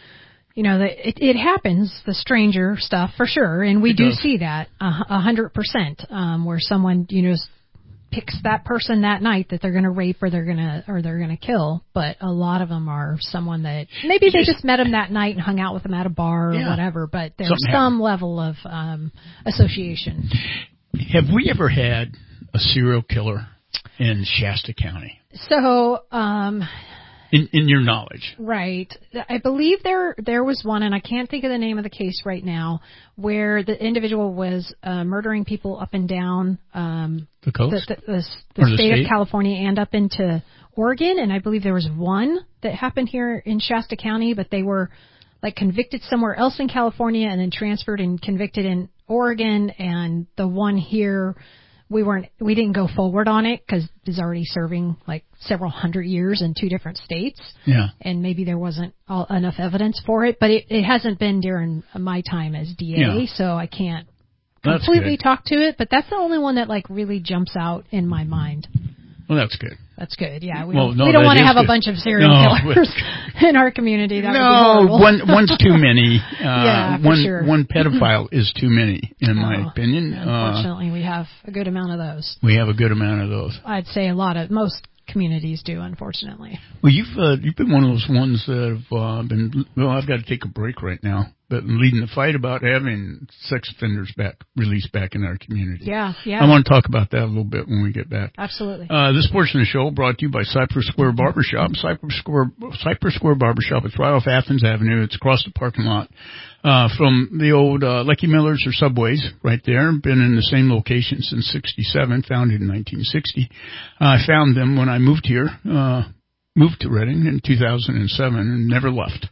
it happens, the stranger stuff for sure. And we do see that 100%, where someone, picks that person that night that they're going to rape or they're going to kill, but a lot of them are someone that maybe they just met them that night and hung out with them at a bar or whatever, but there's some level of association. Have we ever had a serial killer in Shasta County? So, in your knowledge. Right. I believe there was one, and I can't think of the name of the case right now, where the individual was murdering people up and down the coast, the state of California, and up into Oregon. And I believe there was one that happened here in Shasta County, but they were like convicted somewhere else in California and then transferred and convicted in Oregon. And the one here, we didn't go forward on it because it's already serving like several hundred years in 2 different states. Yeah. And maybe there wasn't enough evidence for it, but it hasn't been during my time as DA, so I can't completely talk to it, but that's the only one that like really jumps out in my mind. Well, that's good. That's good. Yeah, we don't want to have a bunch of serial killers in our community. That would be horrible. One's too many. For sure. One pedophile is too many, in my opinion. Unfortunately, we have a good amount of those. We have a good amount of those. I'd say most communities do, unfortunately. Well, you've been one of those ones that have been. Well, I've got to take a break right now. But leading the fight about having sex offenders released back in our community. Yeah. I want to talk about that a little bit when we get back. Absolutely. This portion of the show brought to you by Cypress Square Barbershop. Cypress Square Barbershop. It's right off Athens Avenue. It's across the parking lot from the old Lucky Millers or Subways right there. Been in the same location since '67, founded in 1960. I found them when I moved here, moved to Redding in 2007 and never left.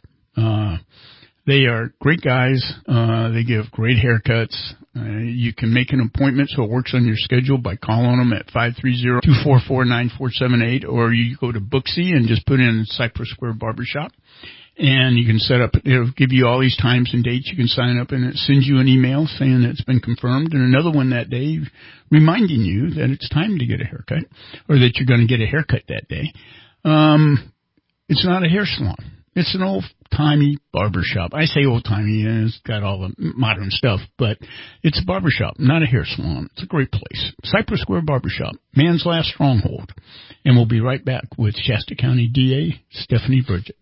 They are great guys. They give great haircuts. You can make an appointment so it works on your schedule by calling them at 530-244-9478, or you go to Booksy and just put in Cypress Square Barbershop. And you can set up, it'll give you all these times and dates you can sign up, and it sends you an email saying that it's been confirmed, and another one that day reminding you that it's time to get a haircut, or that you're going to get a haircut that day. It's not a hair salon. It's an old-timey barbershop. I say old-timey, and it's got all the modern stuff, but it's a barbershop, not a hair salon. It's a great place. Cypress Square Barbershop, man's last stronghold. And we'll be right back with Shasta County DA Stephanie Bridget.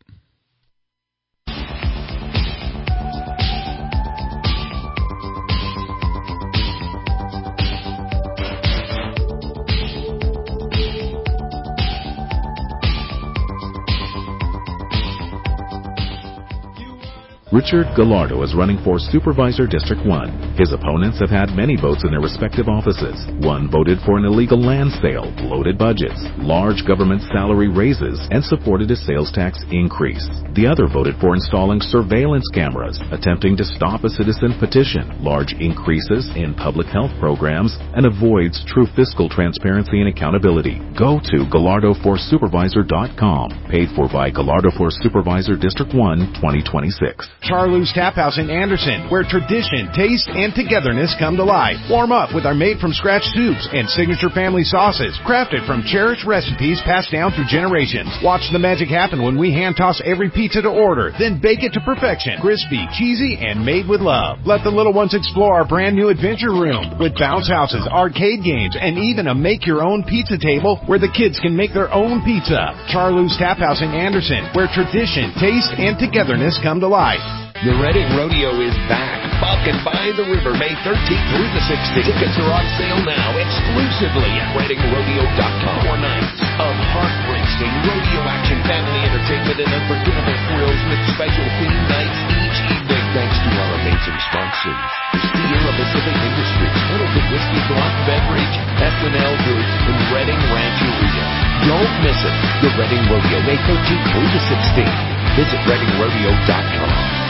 Richard Gallardo is running for Supervisor District 1. His opponents have had many votes in their respective offices. One voted for an illegal land sale, bloated budgets, large government salary raises, and supported a sales tax increase. The other voted for installing surveillance cameras, attempting to stop a citizen petition, large increases in public health programs, and avoids true fiscal transparency and accountability. Go to GallardoForSupervisor.com. Paid for by Gallardo for Supervisor District 1, 2026. Charlou's Tap House in Anderson, where tradition, taste, and togetherness come to life. Warm up with our made-from-scratch soups and signature family sauces, crafted from cherished recipes passed down through generations. Watch the magic happen when we hand-toss every pizza to order, then bake it to perfection. Crispy, cheesy, and made with love. Let the little ones explore our brand-new adventure room with bounce houses, arcade games, and even a make-your-own pizza table where the kids can make their own pizza. Charlou's Tap House in Anderson, where tradition, taste, and togetherness come to life. The Redding Rodeo is back. Buck and by the River, May 13th through the 16th. Tickets are on sale now exclusively at ReddingRodeo.com. 4 nights of heart-racing rodeo action, family entertainment, and unforgettable thrills with special theme nights each evening. Thanks to our amazing sponsors: Sierra Pacific Industries, Pendleton Whiskey Block Beverage, F&L Group, and Redding Rancheria. Don't miss it. The Redding Rodeo, May 13th through the 16th. Visit ReddingRodeo.com.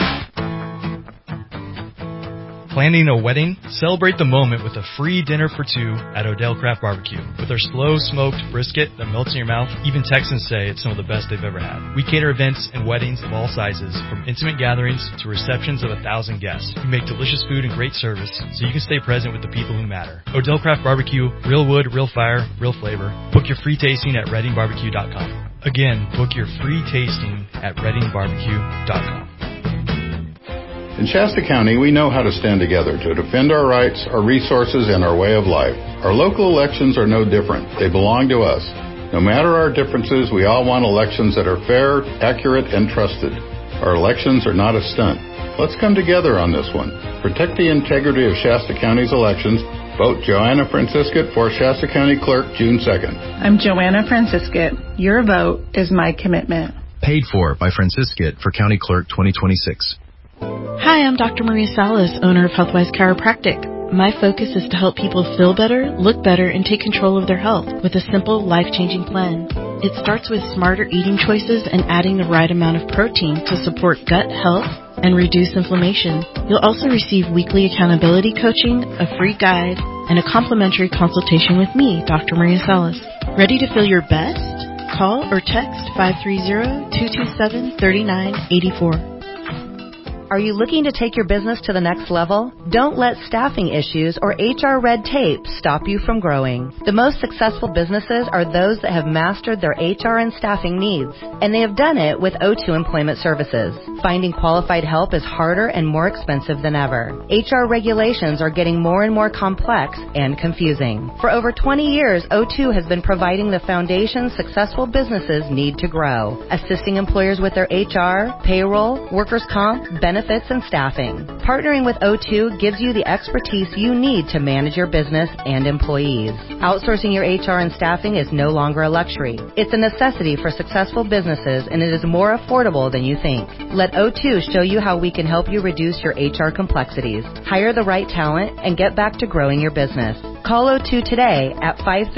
Planning a wedding? Celebrate the moment with a free dinner for 2 at Odell Craft Barbecue. With our slow smoked brisket that melts in your mouth, even Texans say it's some of the best they've ever had. We cater events and weddings of all sizes, from intimate gatherings to receptions of 1,000 guests. We make delicious food and great service, so you can stay present with the people who matter. Odell Craft Barbecue, real wood, real fire, real flavor. Book your free tasting at ReddingBarbecue.com. Again, book your free tasting at ReddingBarbecue.com. In Shasta County, we know how to stand together to defend our rights, our resources, and our way of life. Our local elections are no different. They belong to us. No matter our differences, we all want elections that are fair, accurate, and trusted. Our elections are not a stunt. Let's come together on this one. Protect the integrity of Shasta County's elections. Vote Joanna Franciscat for Shasta County Clerk June 2nd. I'm Joanna Franciscat. Your vote is my commitment. Paid for by Franciscate for County Clerk 2026. Hi, I'm Dr. Maria Salas, owner of Healthwise Chiropractic. My focus is to help people feel better, look better, and take control of their health with a simple, life-changing plan. It starts with smarter eating choices and adding the right amount of protein to support gut health and reduce inflammation. You'll also receive weekly accountability coaching, a free guide, and a complimentary consultation with me, Dr. Maria Salas. Ready to feel your best? Call or text 530-227-3984. Are you looking to take your business to the next level? Don't let staffing issues or HR red tape stop you from growing. The most successful businesses are those that have mastered their HR and staffing needs, and they have done it with O2 Employment Services. Finding qualified help is harder and more expensive than ever. HR regulations are getting more and more complex and confusing. For over 20 years, O2 has been providing the foundation successful businesses need to grow, assisting employers with their HR, payroll, workers' comp, benefits, and staffing. Partnering with O2 gives you the expertise you need to manage your business and employees. Outsourcing your HR and staffing is no longer a luxury. It's a necessity for successful businesses, and it is more affordable than you think. Let O2 show you how we can help you reduce your HR complexities, hire the right talent, and get back to growing your business. Call O2 today at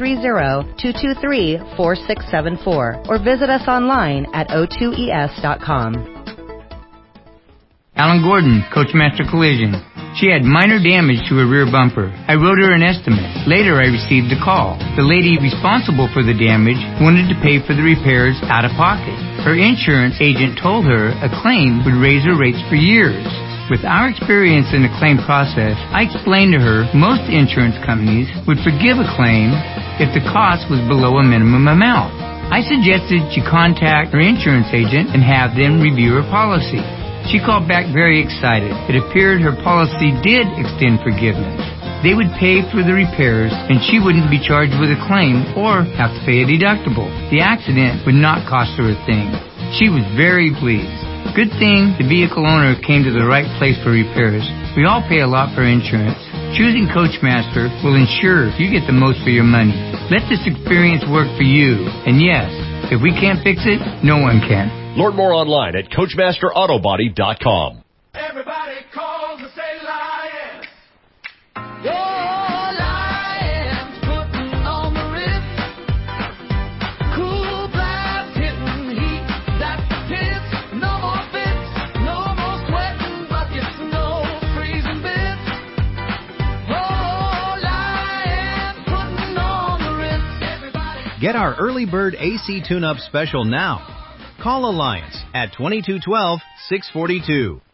530-223-4674 or visit us online at o2es.com. Alan Gordon, Coachmaster Collision. She had minor damage to her rear bumper. I wrote her an estimate. Later, I received a call. The lady responsible for the damage wanted to pay for the repairs out of pocket. Her insurance agent told her a claim would raise her rates for years. With our experience in the claim process, I explained to her most insurance companies would forgive a claim if the cost was below a minimum amount. I suggested she contact her insurance agent and have them review her policy. She called back very excited. It appeared her policy did extend forgiveness. They would pay for the repairs, and she wouldn't be charged with a claim or have to pay a deductible. The accident would not cost her a thing. She was very pleased. Good thing the vehicle owner came to the right place for repairs. We all pay a lot for insurance. Choosing Coachmaster will ensure you get the most for your money. Let this experience work for you. And yes, if we can't fix it, no one can. Learn more online at CoachmasterAutobody.com. Everybody calls and say lion. Oh, lion's putting on the Ritz. Cool blast hitting heat. That's the pits. No more bits. No more sweating buckets. No freezing bits. Oh, lion's putting on the Ritz. Everybody. Get our early bird AC tune-up special now. Call Alliance at 2212-642.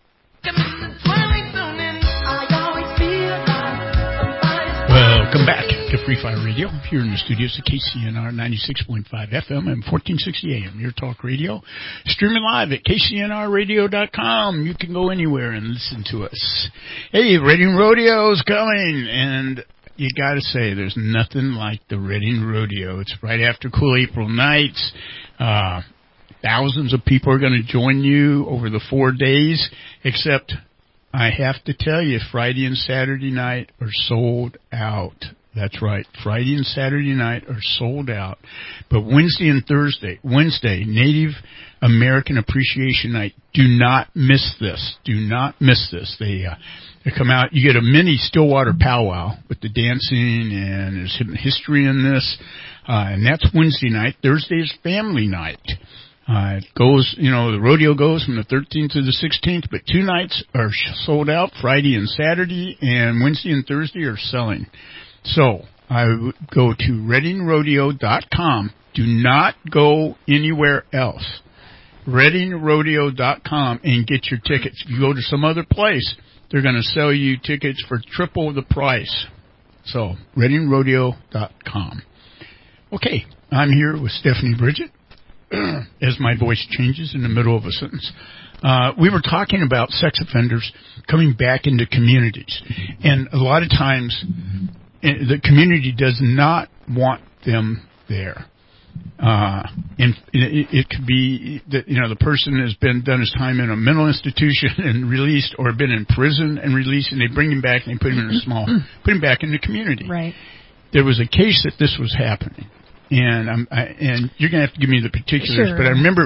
Welcome back to Free Fire Radio here in the studios of KCNR 96.5 FM and 1460 AM, your talk radio. Streaming live at KCNRradio.com. You can go anywhere and listen to us. Hey, Reading Rodeo's coming, and you got to say, there's nothing like the Reading Rodeo. It's right after Cool April Nights. Thousands of people are going to join you over the 4 days, except I have to tell you, Friday and Saturday night are sold out. That's right. Friday and Saturday night are sold out. But Wednesday and Thursday, Native American Appreciation Night, do not miss this. Do not miss this. They come out. You get a mini Stillwater powwow with the dancing, and there's history in this. And that's Wednesday night. Thursday is family night. It goes, the rodeo goes from the 13th to the 16th, but 2 nights are sold out, Friday and Saturday, and Wednesday and Thursday are selling. So I would go to ReadingRodeo.com. Do not go anywhere else. ReadingRodeo.com and get your tickets. If you go to some other place, they're going to sell you tickets for triple the price. So, ReadingRodeo.com. Okay, I'm here with Stephanie Bridget. As my voice changes in the middle of a sentence. We were talking about sex offenders coming back into communities. And a lot of times, the community does not want them there. And it could be that, the person has done his time in a mental institution and released, or been in prison and released, and they bring him back and they put him in put him back in the community. Right. There was a case that this was happening. And and you're going to have to give me the particulars, Sure. but I remember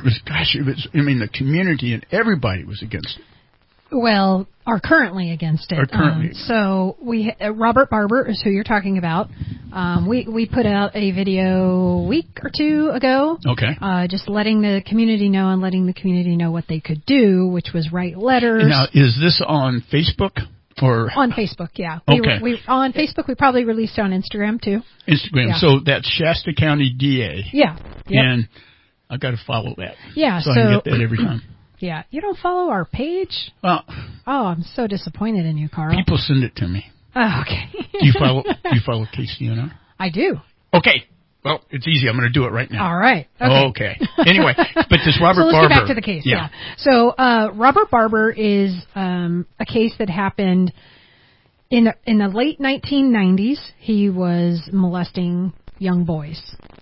the community and everybody was against it. Well, are currently against it. So Robert Barber is who you're talking about. We put out a video a week or two ago. Okay. Just letting the community know and letting the community know what they could do, which was write letters. Now, is this on Facebook? Or on Facebook, yeah. Okay. On Facebook, we probably released it on Instagram, too. Instagram. Yeah. So that's Shasta County DA. Yeah. Yep. And I've got to follow that. Yeah. So I can get that every time. Yeah. You don't follow our page? Well. Oh, I'm so disappointed in you, Carl. People send it to me. Oh, okay. Do you follow KCNR? I do. Okay. Well, it's easy. I'm going to do it right now. All right. Okay. Anyway, but this Robert so let's Barber. get back to the case. Yeah. So Robert Barber is a case that happened in the late 1990s. He was molesting young boys.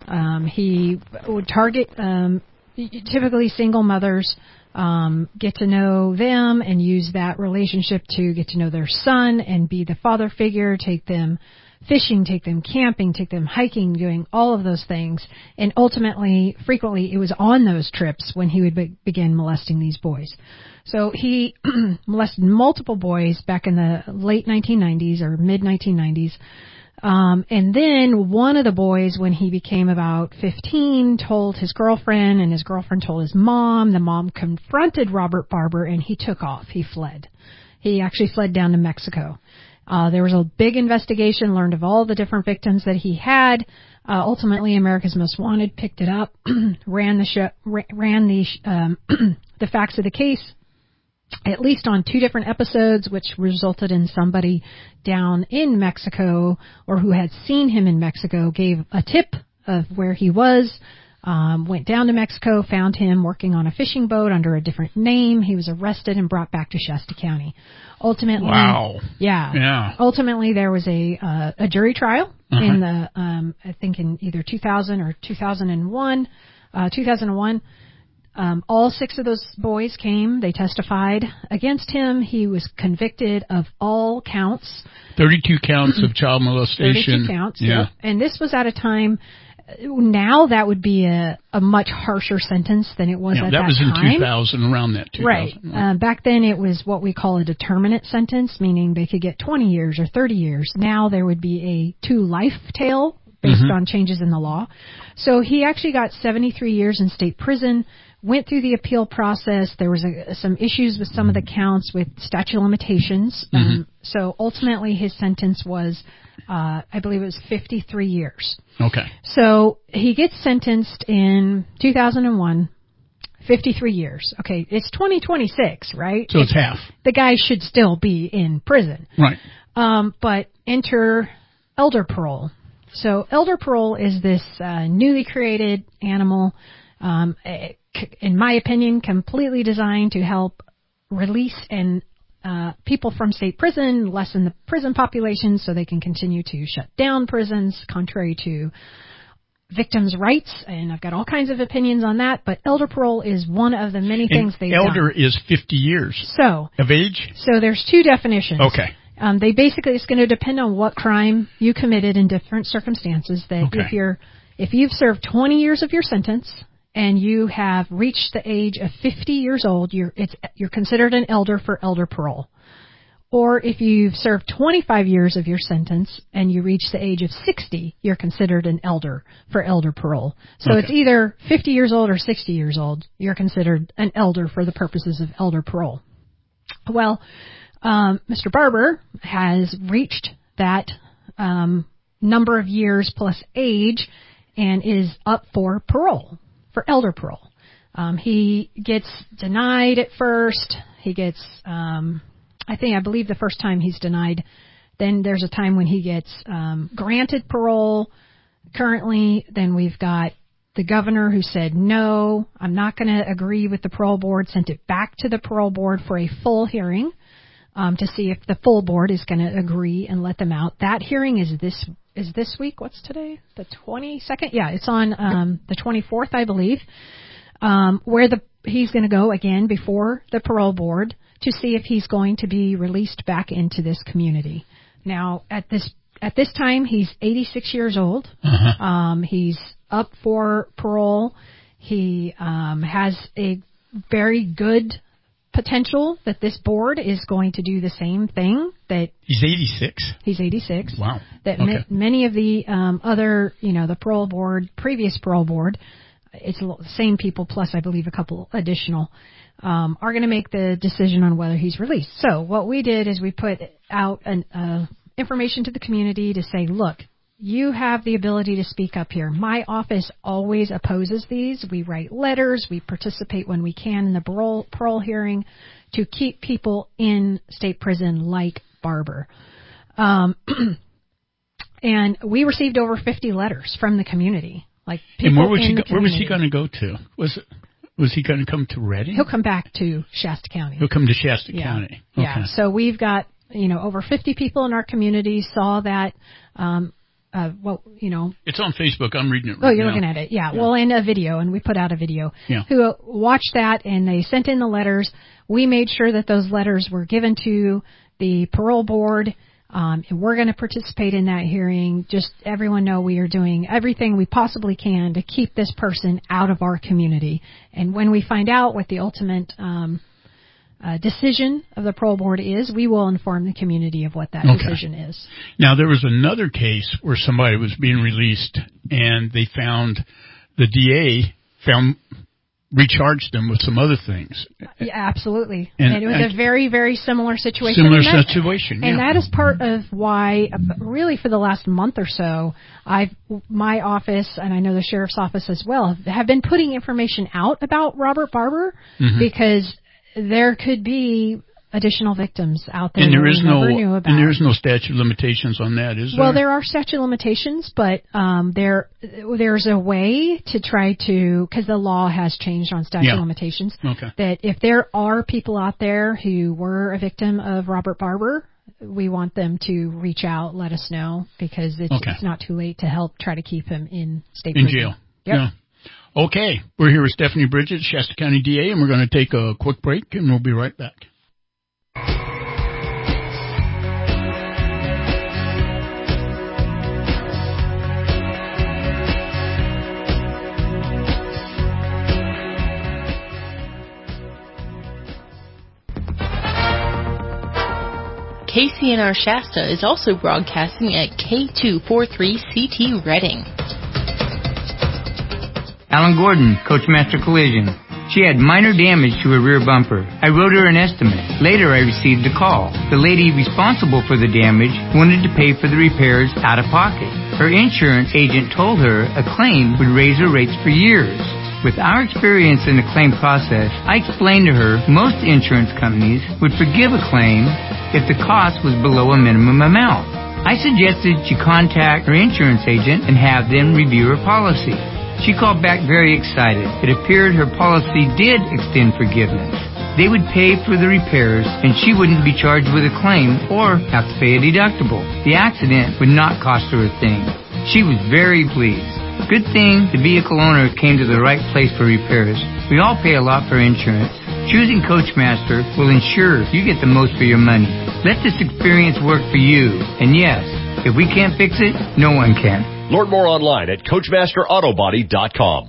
He would target typically single mothers, get to know them and use that relationship to get to know their son and be the father figure, take them fishing, take them camping, take them hiking, doing all of those things. And ultimately, frequently, it was on those trips when he would begin molesting these boys. So he molested multiple boys back in the late 1990s or mid-1990s. And then one of the boys, when he became about 15, told his girlfriend, and his girlfriend told his mom. The mom confronted Robert Barber, and he took off. He fled. He actually fled down to Mexico. There was a big investigation, learned of all the different victims that he had. Ultimately, America's Most Wanted picked it up, ran the facts of the case, at least on 2 different episodes, which resulted in somebody down in Mexico or who had seen him in Mexico gave a tip of where he was. Went down to Mexico, found him working on a fishing boat under a different name. He was arrested and brought back to Shasta County. Ultimately, wow. Yeah. Ultimately, there was a jury trial in the I think in either 2000 or 2001. 2001. All 6 of those boys came. They testified against him. He was convicted of all counts. 32 counts of child molestation. 32 counts. Yeah. And this was at a time. Now that would be a much harsher sentence than it was at that time. That was in 2000, around that 2000. Right. Back then it was what we call a determinate sentence, meaning they could get 20 years or 30 years. Now there would be a 2-life tail based on changes in the law. So he actually got 73 years in state prison, went through the appeal process. There was some issues with some of the counts with statute of limitations. So ultimately his sentence was, I believe it was 53 years. Okay. So he gets sentenced in 2001, 53 years. Okay, it's 2026, right? So it's half. The guy should still be in prison. Right. But enter elder parole. So elder parole is this newly created animal, in my opinion, completely designed to help release and people from state prison, lessen the prison population so they can continue to shut down prisons, contrary to victims' rights. And I've got all kinds of opinions on that, but elder parole is one of the many things they've done. Elder is 50 years of age? So there's 2 definitions. Okay. They basically, it's going to depend on what crime you committed in different circumstances. That if you've served 20 years of your sentence and you have reached the age of 50 years old, you're considered an elder for elder parole. Or if you've served 25 years of your sentence and you reach the age of 60, you're considered an elder for elder parole. So it's either 50 years old or 60 years old. You're considered an elder for the purposes of elder parole. Well, Mr. Barber has reached that number of years plus age and is up for parole, for elder parole. He gets denied at first. He gets, I believe the first time he's denied. Then there's a time when he gets granted parole. Currently, then we've got the governor who said, no, I'm not going to agree with the parole board, sent it back to the parole board for a full hearing. To see if the full board is going to agree and let them out. That hearing is this week. What's today? The 22nd? Yeah, it's on the 24th, I believe, where he's going to go again before the parole board to see if he's going to be released back into this community. Now, at this time, he's 86 years old. He's up for parole. He has a very good potential that this board is going to do the same thing. That he's 86. He's 86. Wow. That okay. Many of the other, the parole board, previous parole board, it's the same people plus I believe a couple additional, are going to make the decision on whether he's released. So what we did is we put out information to the community to say, look, you have the ability to speak up here. My office always opposes these. We write letters. We participate when we can in the parole hearing to keep people in state prison like Barber. And we received over 50 letters from the community. Like people and where was he going to go to? Was he going to come to Redding? He'll come back to Shasta County. He'll come to Shasta County. Okay. Yeah. So we've got, over 50 people in our community saw that, It's on Facebook. I'm reading it right now. Oh, you're looking at it. Yeah. Well, in a video, and we put out a video. Yeah. Who watched that, and they sent in the letters. We made sure that those letters were given to the parole board, and we're going to participate in that hearing. Just everyone know we are doing everything we possibly can to keep this person out of our community. And when we find out what the ultimate decision of the parole board is, we will inform the community of what that decision is. Now, there was another case where somebody was being released, and they found the DA recharged them with some other things. Yeah, absolutely. And it was a very, very similar situation. And that is part of why, really for the last month or so, my office, and I know the sheriff's office as well, have been putting information out about Robert Barber, because there could be additional victims out there. And there is no statute of limitations on that, is there? Well, there are statute of limitations, but there's a way to try to, because the law has changed on statute of limitations, that if there are people out there who were a victim of Robert Barber, we want them to reach out, let us know, because it's not too late to help try to keep him in state prison. jail. Yep. Yeah. Okay, we're here with Stephanie Bridget, Shasta County DA, and we're going to take a quick break, and we'll be right back. KCNR Shasta is also broadcasting at K243CT Redding. Alan Gordon, Coachmaster Collision. She had minor damage to her rear bumper. I wrote her an estimate. Later, I received a call. The lady responsible for the damage wanted to pay for the repairs out of pocket. Her insurance agent told her a claim would raise her rates for years. With our experience in the claim process, I explained to her most insurance companies would forgive a claim if the cost was below a minimum amount. I suggested she contact her insurance agent and have them review her policy. She called back very excited. It appeared her policy did extend forgiveness. They would pay for the repairs, and she wouldn't be charged with a claim or have to pay a deductible. The accident would not cost her a thing. She was very pleased. Good thing the vehicle owner came to the right place for repairs. We all pay a lot for insurance. Choosing Coachmaster will ensure you get the most for your money. Let this experience work for you. And yes, if we can't fix it, no one can. Learn more online at CoachmasterAutobody.com.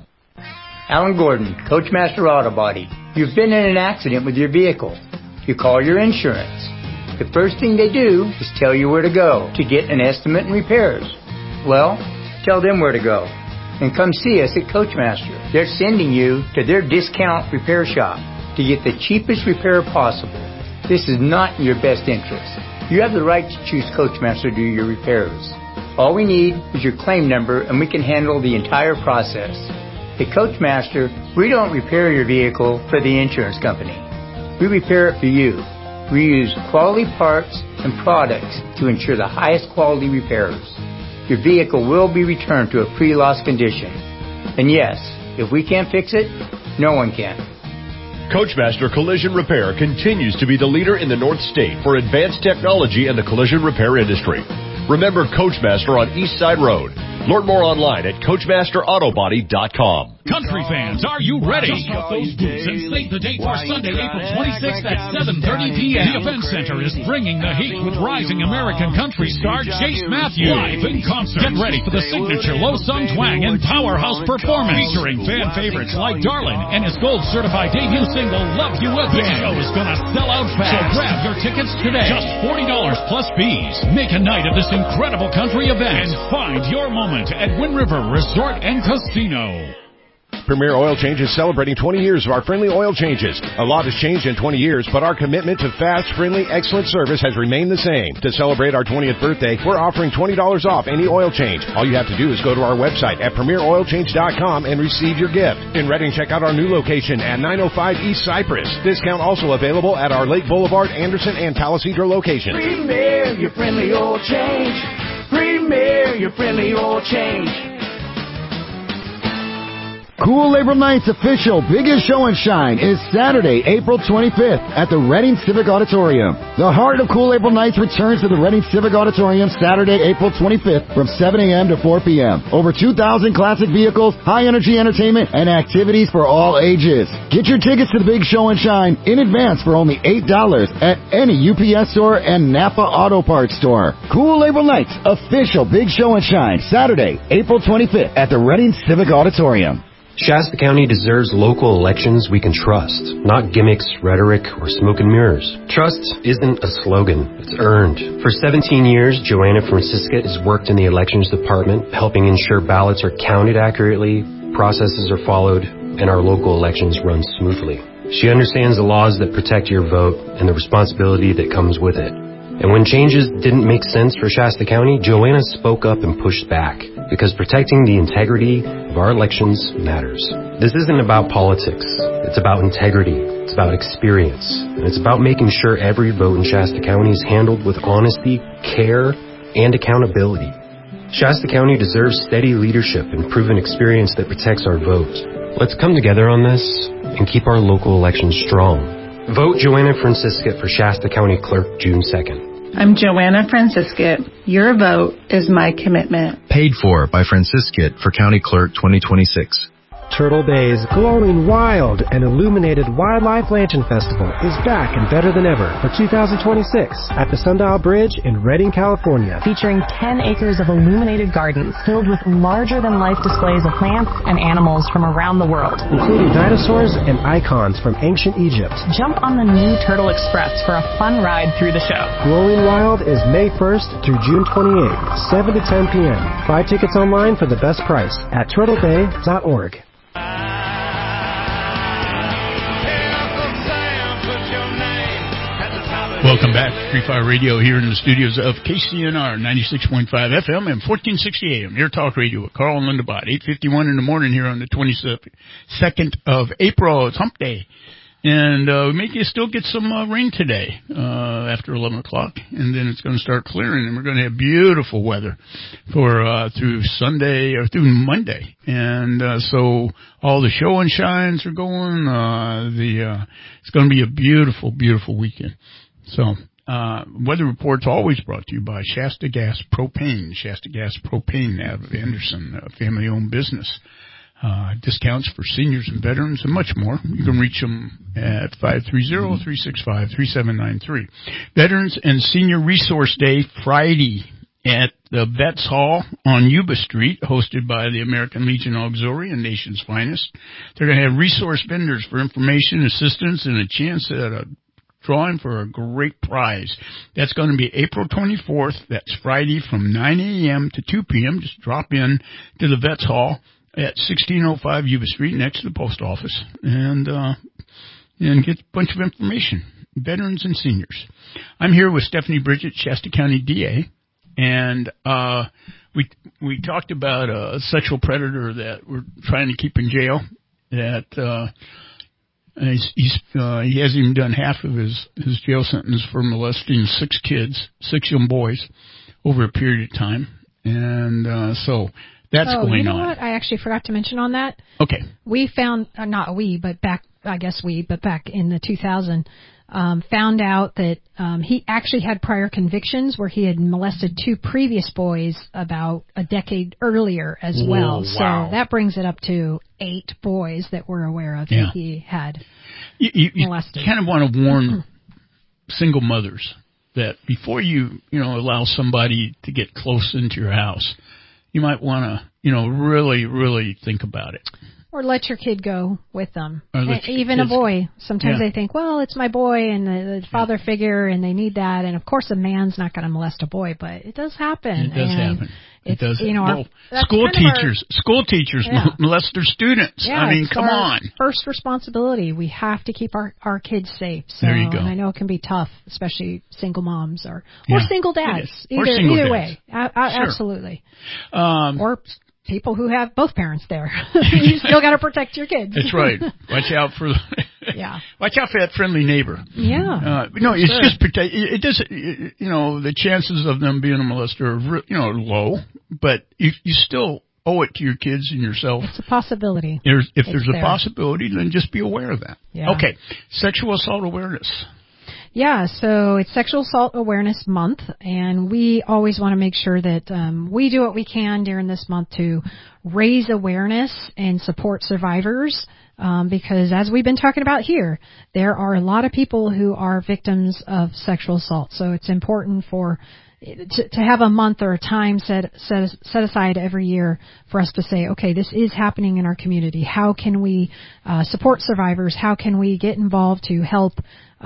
Alan Gordon, Coachmaster Auto Body. You've been in an accident with your vehicle. You call your insurance. The first thing they do is tell you where to go to get an estimate and repairs. Well, tell them where to go. And come see us at Coachmaster. They're sending you to their discount repair shop to get the cheapest repair possible. This is not in your best interest. You have the right to choose Coachmaster to do your repairs. All we need is your claim number, and we can handle the entire process. At Coachmaster, we don't repair your vehicle for the insurance company. We repair it for you. We use quality parts and products to ensure the highest quality repairs. Your vehicle will be returned to a pre-loss condition. And yes, if we can't fix it, no one can. Coachmaster Collision Repair continues to be the leader in the North State for advanced technology in the collision repair industry. Remember Coachmaster on East Side Road. Learn more online at CoachmasterAutobody.com. Country fans, are you ready? Just off those boots and save the date for Sunday, April 26th at 7:30 p.m. The Event Center is bringing the heat with rising American country star Chase Matthews live in concert. Get ready for the signature low-sung twang and powerhouse performance featuring fan favorites like Darlin and his gold-certified debut single, Love You Again. The show is going to sell out fast, so grab your tickets today. Just $40 plus fees. Make a night of this incredible country event and find your moment at Wind River Resort and Casino. Premier Oil Change is celebrating 20 years of our friendly oil changes. A lot has changed in 20 years, but our commitment to fast, friendly, excellent service has remained the same. To celebrate our 20th birthday, we're offering $20 off any oil change. All you have to do is go to our website at premieroilchange.com and receive your gift. In Reading, check out our new location at 905 East Cypress. Discount also available at our Lake Boulevard, Anderson, and Palisadro locations. Premier, your friendly oil change. Premier, your friendly oil change. Cool Labor Night's official biggest show and shine is Saturday, April 25th at the Reading Civic Auditorium. The heart of Cool Labor Nights returns to the Reading Civic Auditorium Saturday, April 25th from 7 a.m. to 4 p.m. Over 2,000 classic vehicles, high-energy entertainment, and activities for all ages. Get your tickets to the big show and shine in advance for only $8 at any UPS store and Napa Auto Parts store. Cool Labor Nights, official big show and shine, Saturday, April 25th at the Reading Civic Auditorium. Shasta County deserves local elections we can trust, not gimmicks, rhetoric, or smoke and mirrors. Trust isn't a slogan, it's earned. For 17 years, Joanna Francisca has worked in the elections department, helping ensure ballots are counted accurately, processes are followed, and our local elections run smoothly. She understands the laws that protect your vote and the responsibility that comes with it. And when changes didn't make sense for Shasta County, Joanna spoke up and pushed back, because protecting the integrity of our elections matters. This isn't about politics. It's about integrity. It's about experience. And it's about making sure every vote in Shasta County is handled with honesty, care, and accountability. Shasta County deserves steady leadership and proven experience that protects our vote. Let's come together on this and keep our local elections strong. Vote Joanna Francisca for Shasta County Clerk June 2nd. I'm Joanna Francisca. Your vote is my commitment. Paid for by Francisca for County Clerk 2026. Turtle Bay's glowing wild and illuminated Wildlife Lantern Festival is back and better than ever for 2026 at the Sundial Bridge in Redding, California. Featuring 10 acres of illuminated gardens filled with larger-than-life displays of plants and animals from around the world, including dinosaurs and icons from ancient Egypt. Jump on the new Turtle Express for a fun ride through the show. Glowing Wild is May 1st through June 28th, 7 to 10 p.m. Buy tickets online for the best price at turtlebay.org. Welcome back to Free Fire Radio here in the studios of KCNR 96.5 FM and 1460 AM. Air Talk Radio with Carl and Linda Bott. 8:51 in the morning here on the 22nd of April. It's Hump Day. And we may still get some rain today after 11 o'clock. And then it's going to start clearing. And we're going to have beautiful weather for through Sunday or through Monday. And so all the show and shines are going. It's going to be a beautiful, beautiful weekend. So, weather report's always brought to you by Shasta Gas Propane. Shasta Gas Propane out of Anderson, a family-owned business. Discounts for seniors and veterans and much more. You can reach them at 530-365-3793. Veterans and Senior Resource Day Friday at the Vets Hall on Yuba Street, hosted by the American Legion Auxiliary and Nation's Finest. They're going to have resource vendors for information, assistance, and a chance at a drawing for a great prize. That's going to be April 24th. That's Friday from 9 a.m. to 2 p.m. Just drop in to the Vets Hall at 1605 Yuba Street next to the post office and get a bunch of information. Veterans and seniors. I'm here with Stephanie Bridget, Shasta County DA, and we talked about a sexual predator that we're trying to keep in jail that he hasn't even done half of his jail sentence for molesting 6 kids, 6 young boys, over a period of time. And so that's going on. You know what? I actually forgot to mention on that. Okay. We found, not we, but back but back in the 2000, found out that he actually had prior convictions where he had molested 2 previous boys about a decade earlier as well. Wow. So that brings it up to 8 boys that we're aware of that he had molested. You kind of want to warn single mothers that before you allow somebody to get close into your house, you might want to, really, really think about it. Or let your kid go with them. Even a boy. Sometimes they think, well, it's my boy and the father figure and they need that. And of course a man's not going to molest a boy, but it does happen. It does happen. It does. School teachers molest their students. Yeah, I mean, come on. First responsibility. We have to keep our kids safe. So, there you go. And I know it can be tough, especially single moms or single dads. Either way. Absolutely. Or people who have both parents there. You still got to protect your kids. That's right. Watch out for watch out for that friendly neighbor. Yeah. It's just protect. It doesn't. The chances of them being a molester are low, but you still owe it to your kids and yourself. It's a possibility. If there's a possibility, then just be aware of that. Yeah. Okay. Sexual assault awareness. Yeah, so it's Sexual Assault Awareness Month, and we always want to make sure that we do what we can during this month to raise awareness and support survivors, because as we've been talking about here, there are a lot of people who are victims of sexual assault. So it's important to have a month or a time set aside every year for us to say, okay, this is happening in our community. How can we support survivors? How can we get involved to help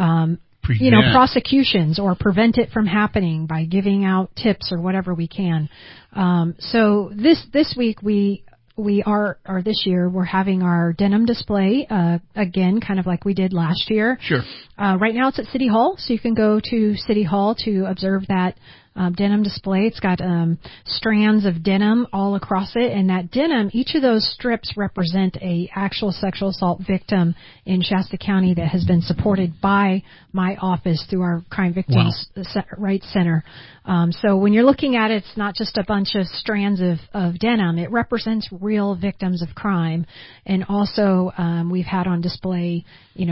prosecutions or prevent it from happening by giving out tips or whatever we can. So this week this year we're having our denim display again, kind of like we did last year. Sure. Right now it's at City Hall, so you can go to City Hall to observe that denim display. It's got strands of denim all across it, and that denim, each of those strips represent a actual sexual assault victim in Shasta County that has been supported by my office through our Crime Victims Rights Center. So when you're looking at it, it's not just a bunch of strands of denim. It represents real victims of crime. And also we've had on display,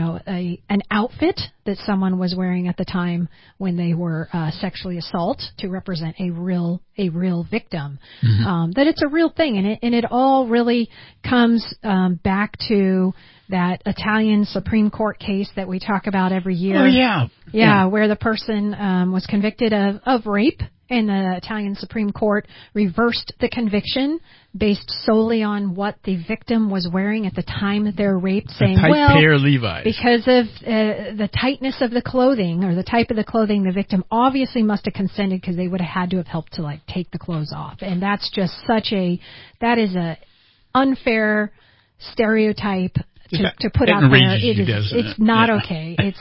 an outfit that someone was wearing at the time when they were sexually assaulted to represent a real victim. Mm-hmm. That it's a real thing, and it all really comes back to that Italian Supreme Court case that we talk about every year. Oh yeah, where the person was convicted of rape, and the Italian Supreme Court reversed the conviction based solely on what the victim was wearing at the time that they were raped, saying, pair of Levi's. Because of the tightness of the clothing or the type of the clothing, the victim obviously must have consented because they would have had to have helped to take the clothes off. And that's just that is a unfair stereotype to put out there. It's not okay. It's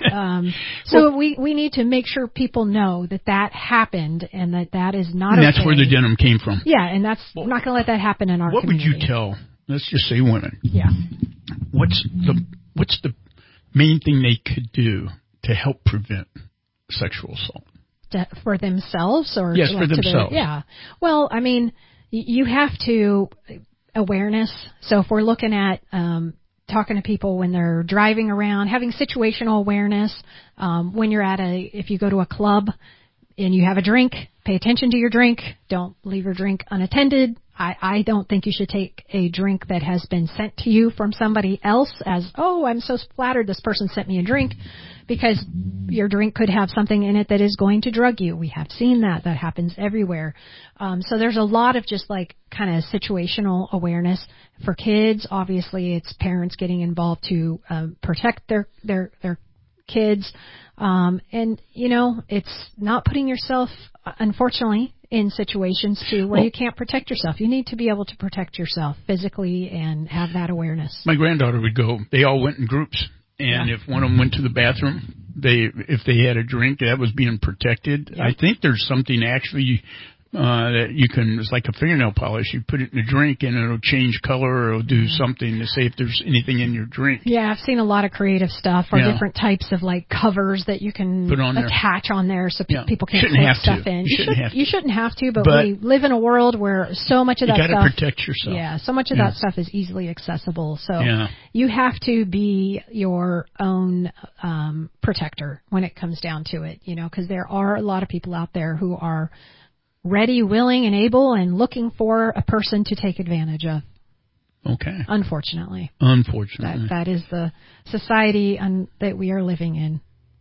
so we need to make sure people know that happened and that is not okay. And that's where the denim came from. Yeah, and we're not going to let that happen in our community. What would you tell, let's just say women? Yeah. What's the main thing they could do to help prevent sexual assault? For themselves or yes, for themselves. Yeah. Well, I mean, you have to awareness. So if we're looking at talking to people when they're driving around, having situational awareness, when you're if you go to a club and you have a drink, pay attention to your drink. Don't leave your drink unattended. I don't think you should take a drink that has been sent to you from somebody else as, oh, I'm so flattered this person sent me a drink, because your drink could have something in it that is going to drug you. We have seen that. That happens everywhere. So there's a lot of just kind of situational awareness. For kids, obviously it's parents getting involved to protect their kids. And it's not putting yourself, unfortunately, in situations where you can't protect yourself. You need to be able to protect yourself physically and have that awareness. My granddaughter would go, they all went in groups, and if one of them went to the bathroom, if they had a drink, that was being protected. Yeah. I think there's something actually that you can, it's like a fingernail polish. You put it in a drink and it'll change color or it'll do something to say if there's anything in your drink. Yeah, I've seen a lot of creative stuff or different types of like covers that you can put on attach on there so people can't shouldn't put have stuff to. in. You shouldn't have to, but we live in a world where so much of that stuff. You got to protect yourself. Yeah, so much of that stuff is easily accessible. So Yeah. you have to be your own protector when it comes down to it, you know, because there are a lot of people out there who are ready, willing, and able and looking for a person to take advantage of. Okay. Unfortunately. That is the society that we are living in.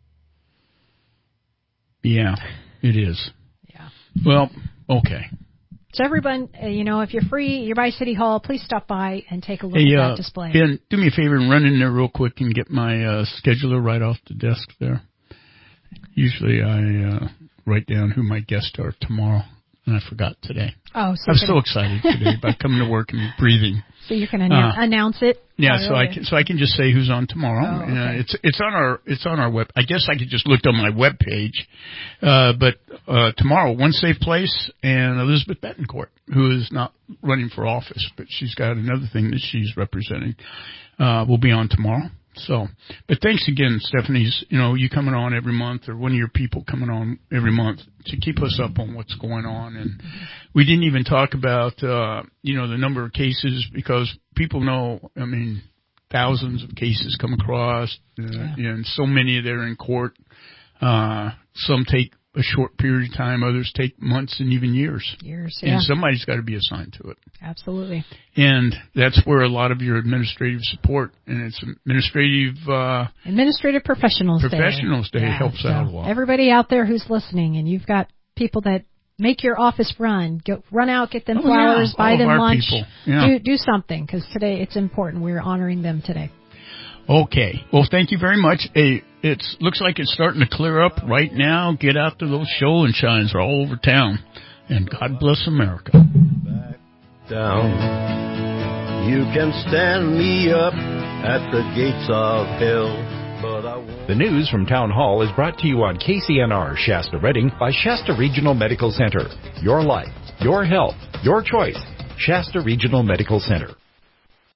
Yeah, it is. Yeah. Well, okay. So everyone, you know, if you're free, you're by City Hall, please stop by and take a look at that display. Ben, do me a favor and run in there real quick and get my scheduler right off the desk there. Usually I write down who my guests are tomorrow, and I forgot today. Oh, so I'm so excited today about coming to work and breathing. So you can announce it. Yeah, so I can just say who's on tomorrow. Oh, okay. It's on our web. I guess I could just look on my web page. But tomorrow, One Safe Place and Elizabeth Betancourt, who is not running for office, but she's got another thing that she's representing, will be on tomorrow. So, but thanks again, Stephanie. You know, you coming on every month, or one of your people coming on every month to keep us up on what's going on. And we didn't even talk about, you know, the number of cases, because people know, I mean, thousands of cases come across, and so many that are in court. Some take a short period of time, others take months and even years. Yeah. And somebody's got to be assigned to it. Absolutely. And that's where a lot of your administrative support, and it's Administrative Professionals Day helps out a lot. Everybody out there who's listening, and you've got people that make your office run out, get them flowers, buy them lunch, do something, because today it's important. We're honoring them today. Okay. Well, thank you very much. It looks like it's starting to clear up right now. Get out to those show and shines are all over town. And God bless America. Back down. You can stand me up at the gates of hell, but I won't. The news from Town Hall is brought to you on KCNR Shasta Redding by Shasta Regional Medical Center. Your life, your health, your choice. Shasta Regional Medical Center.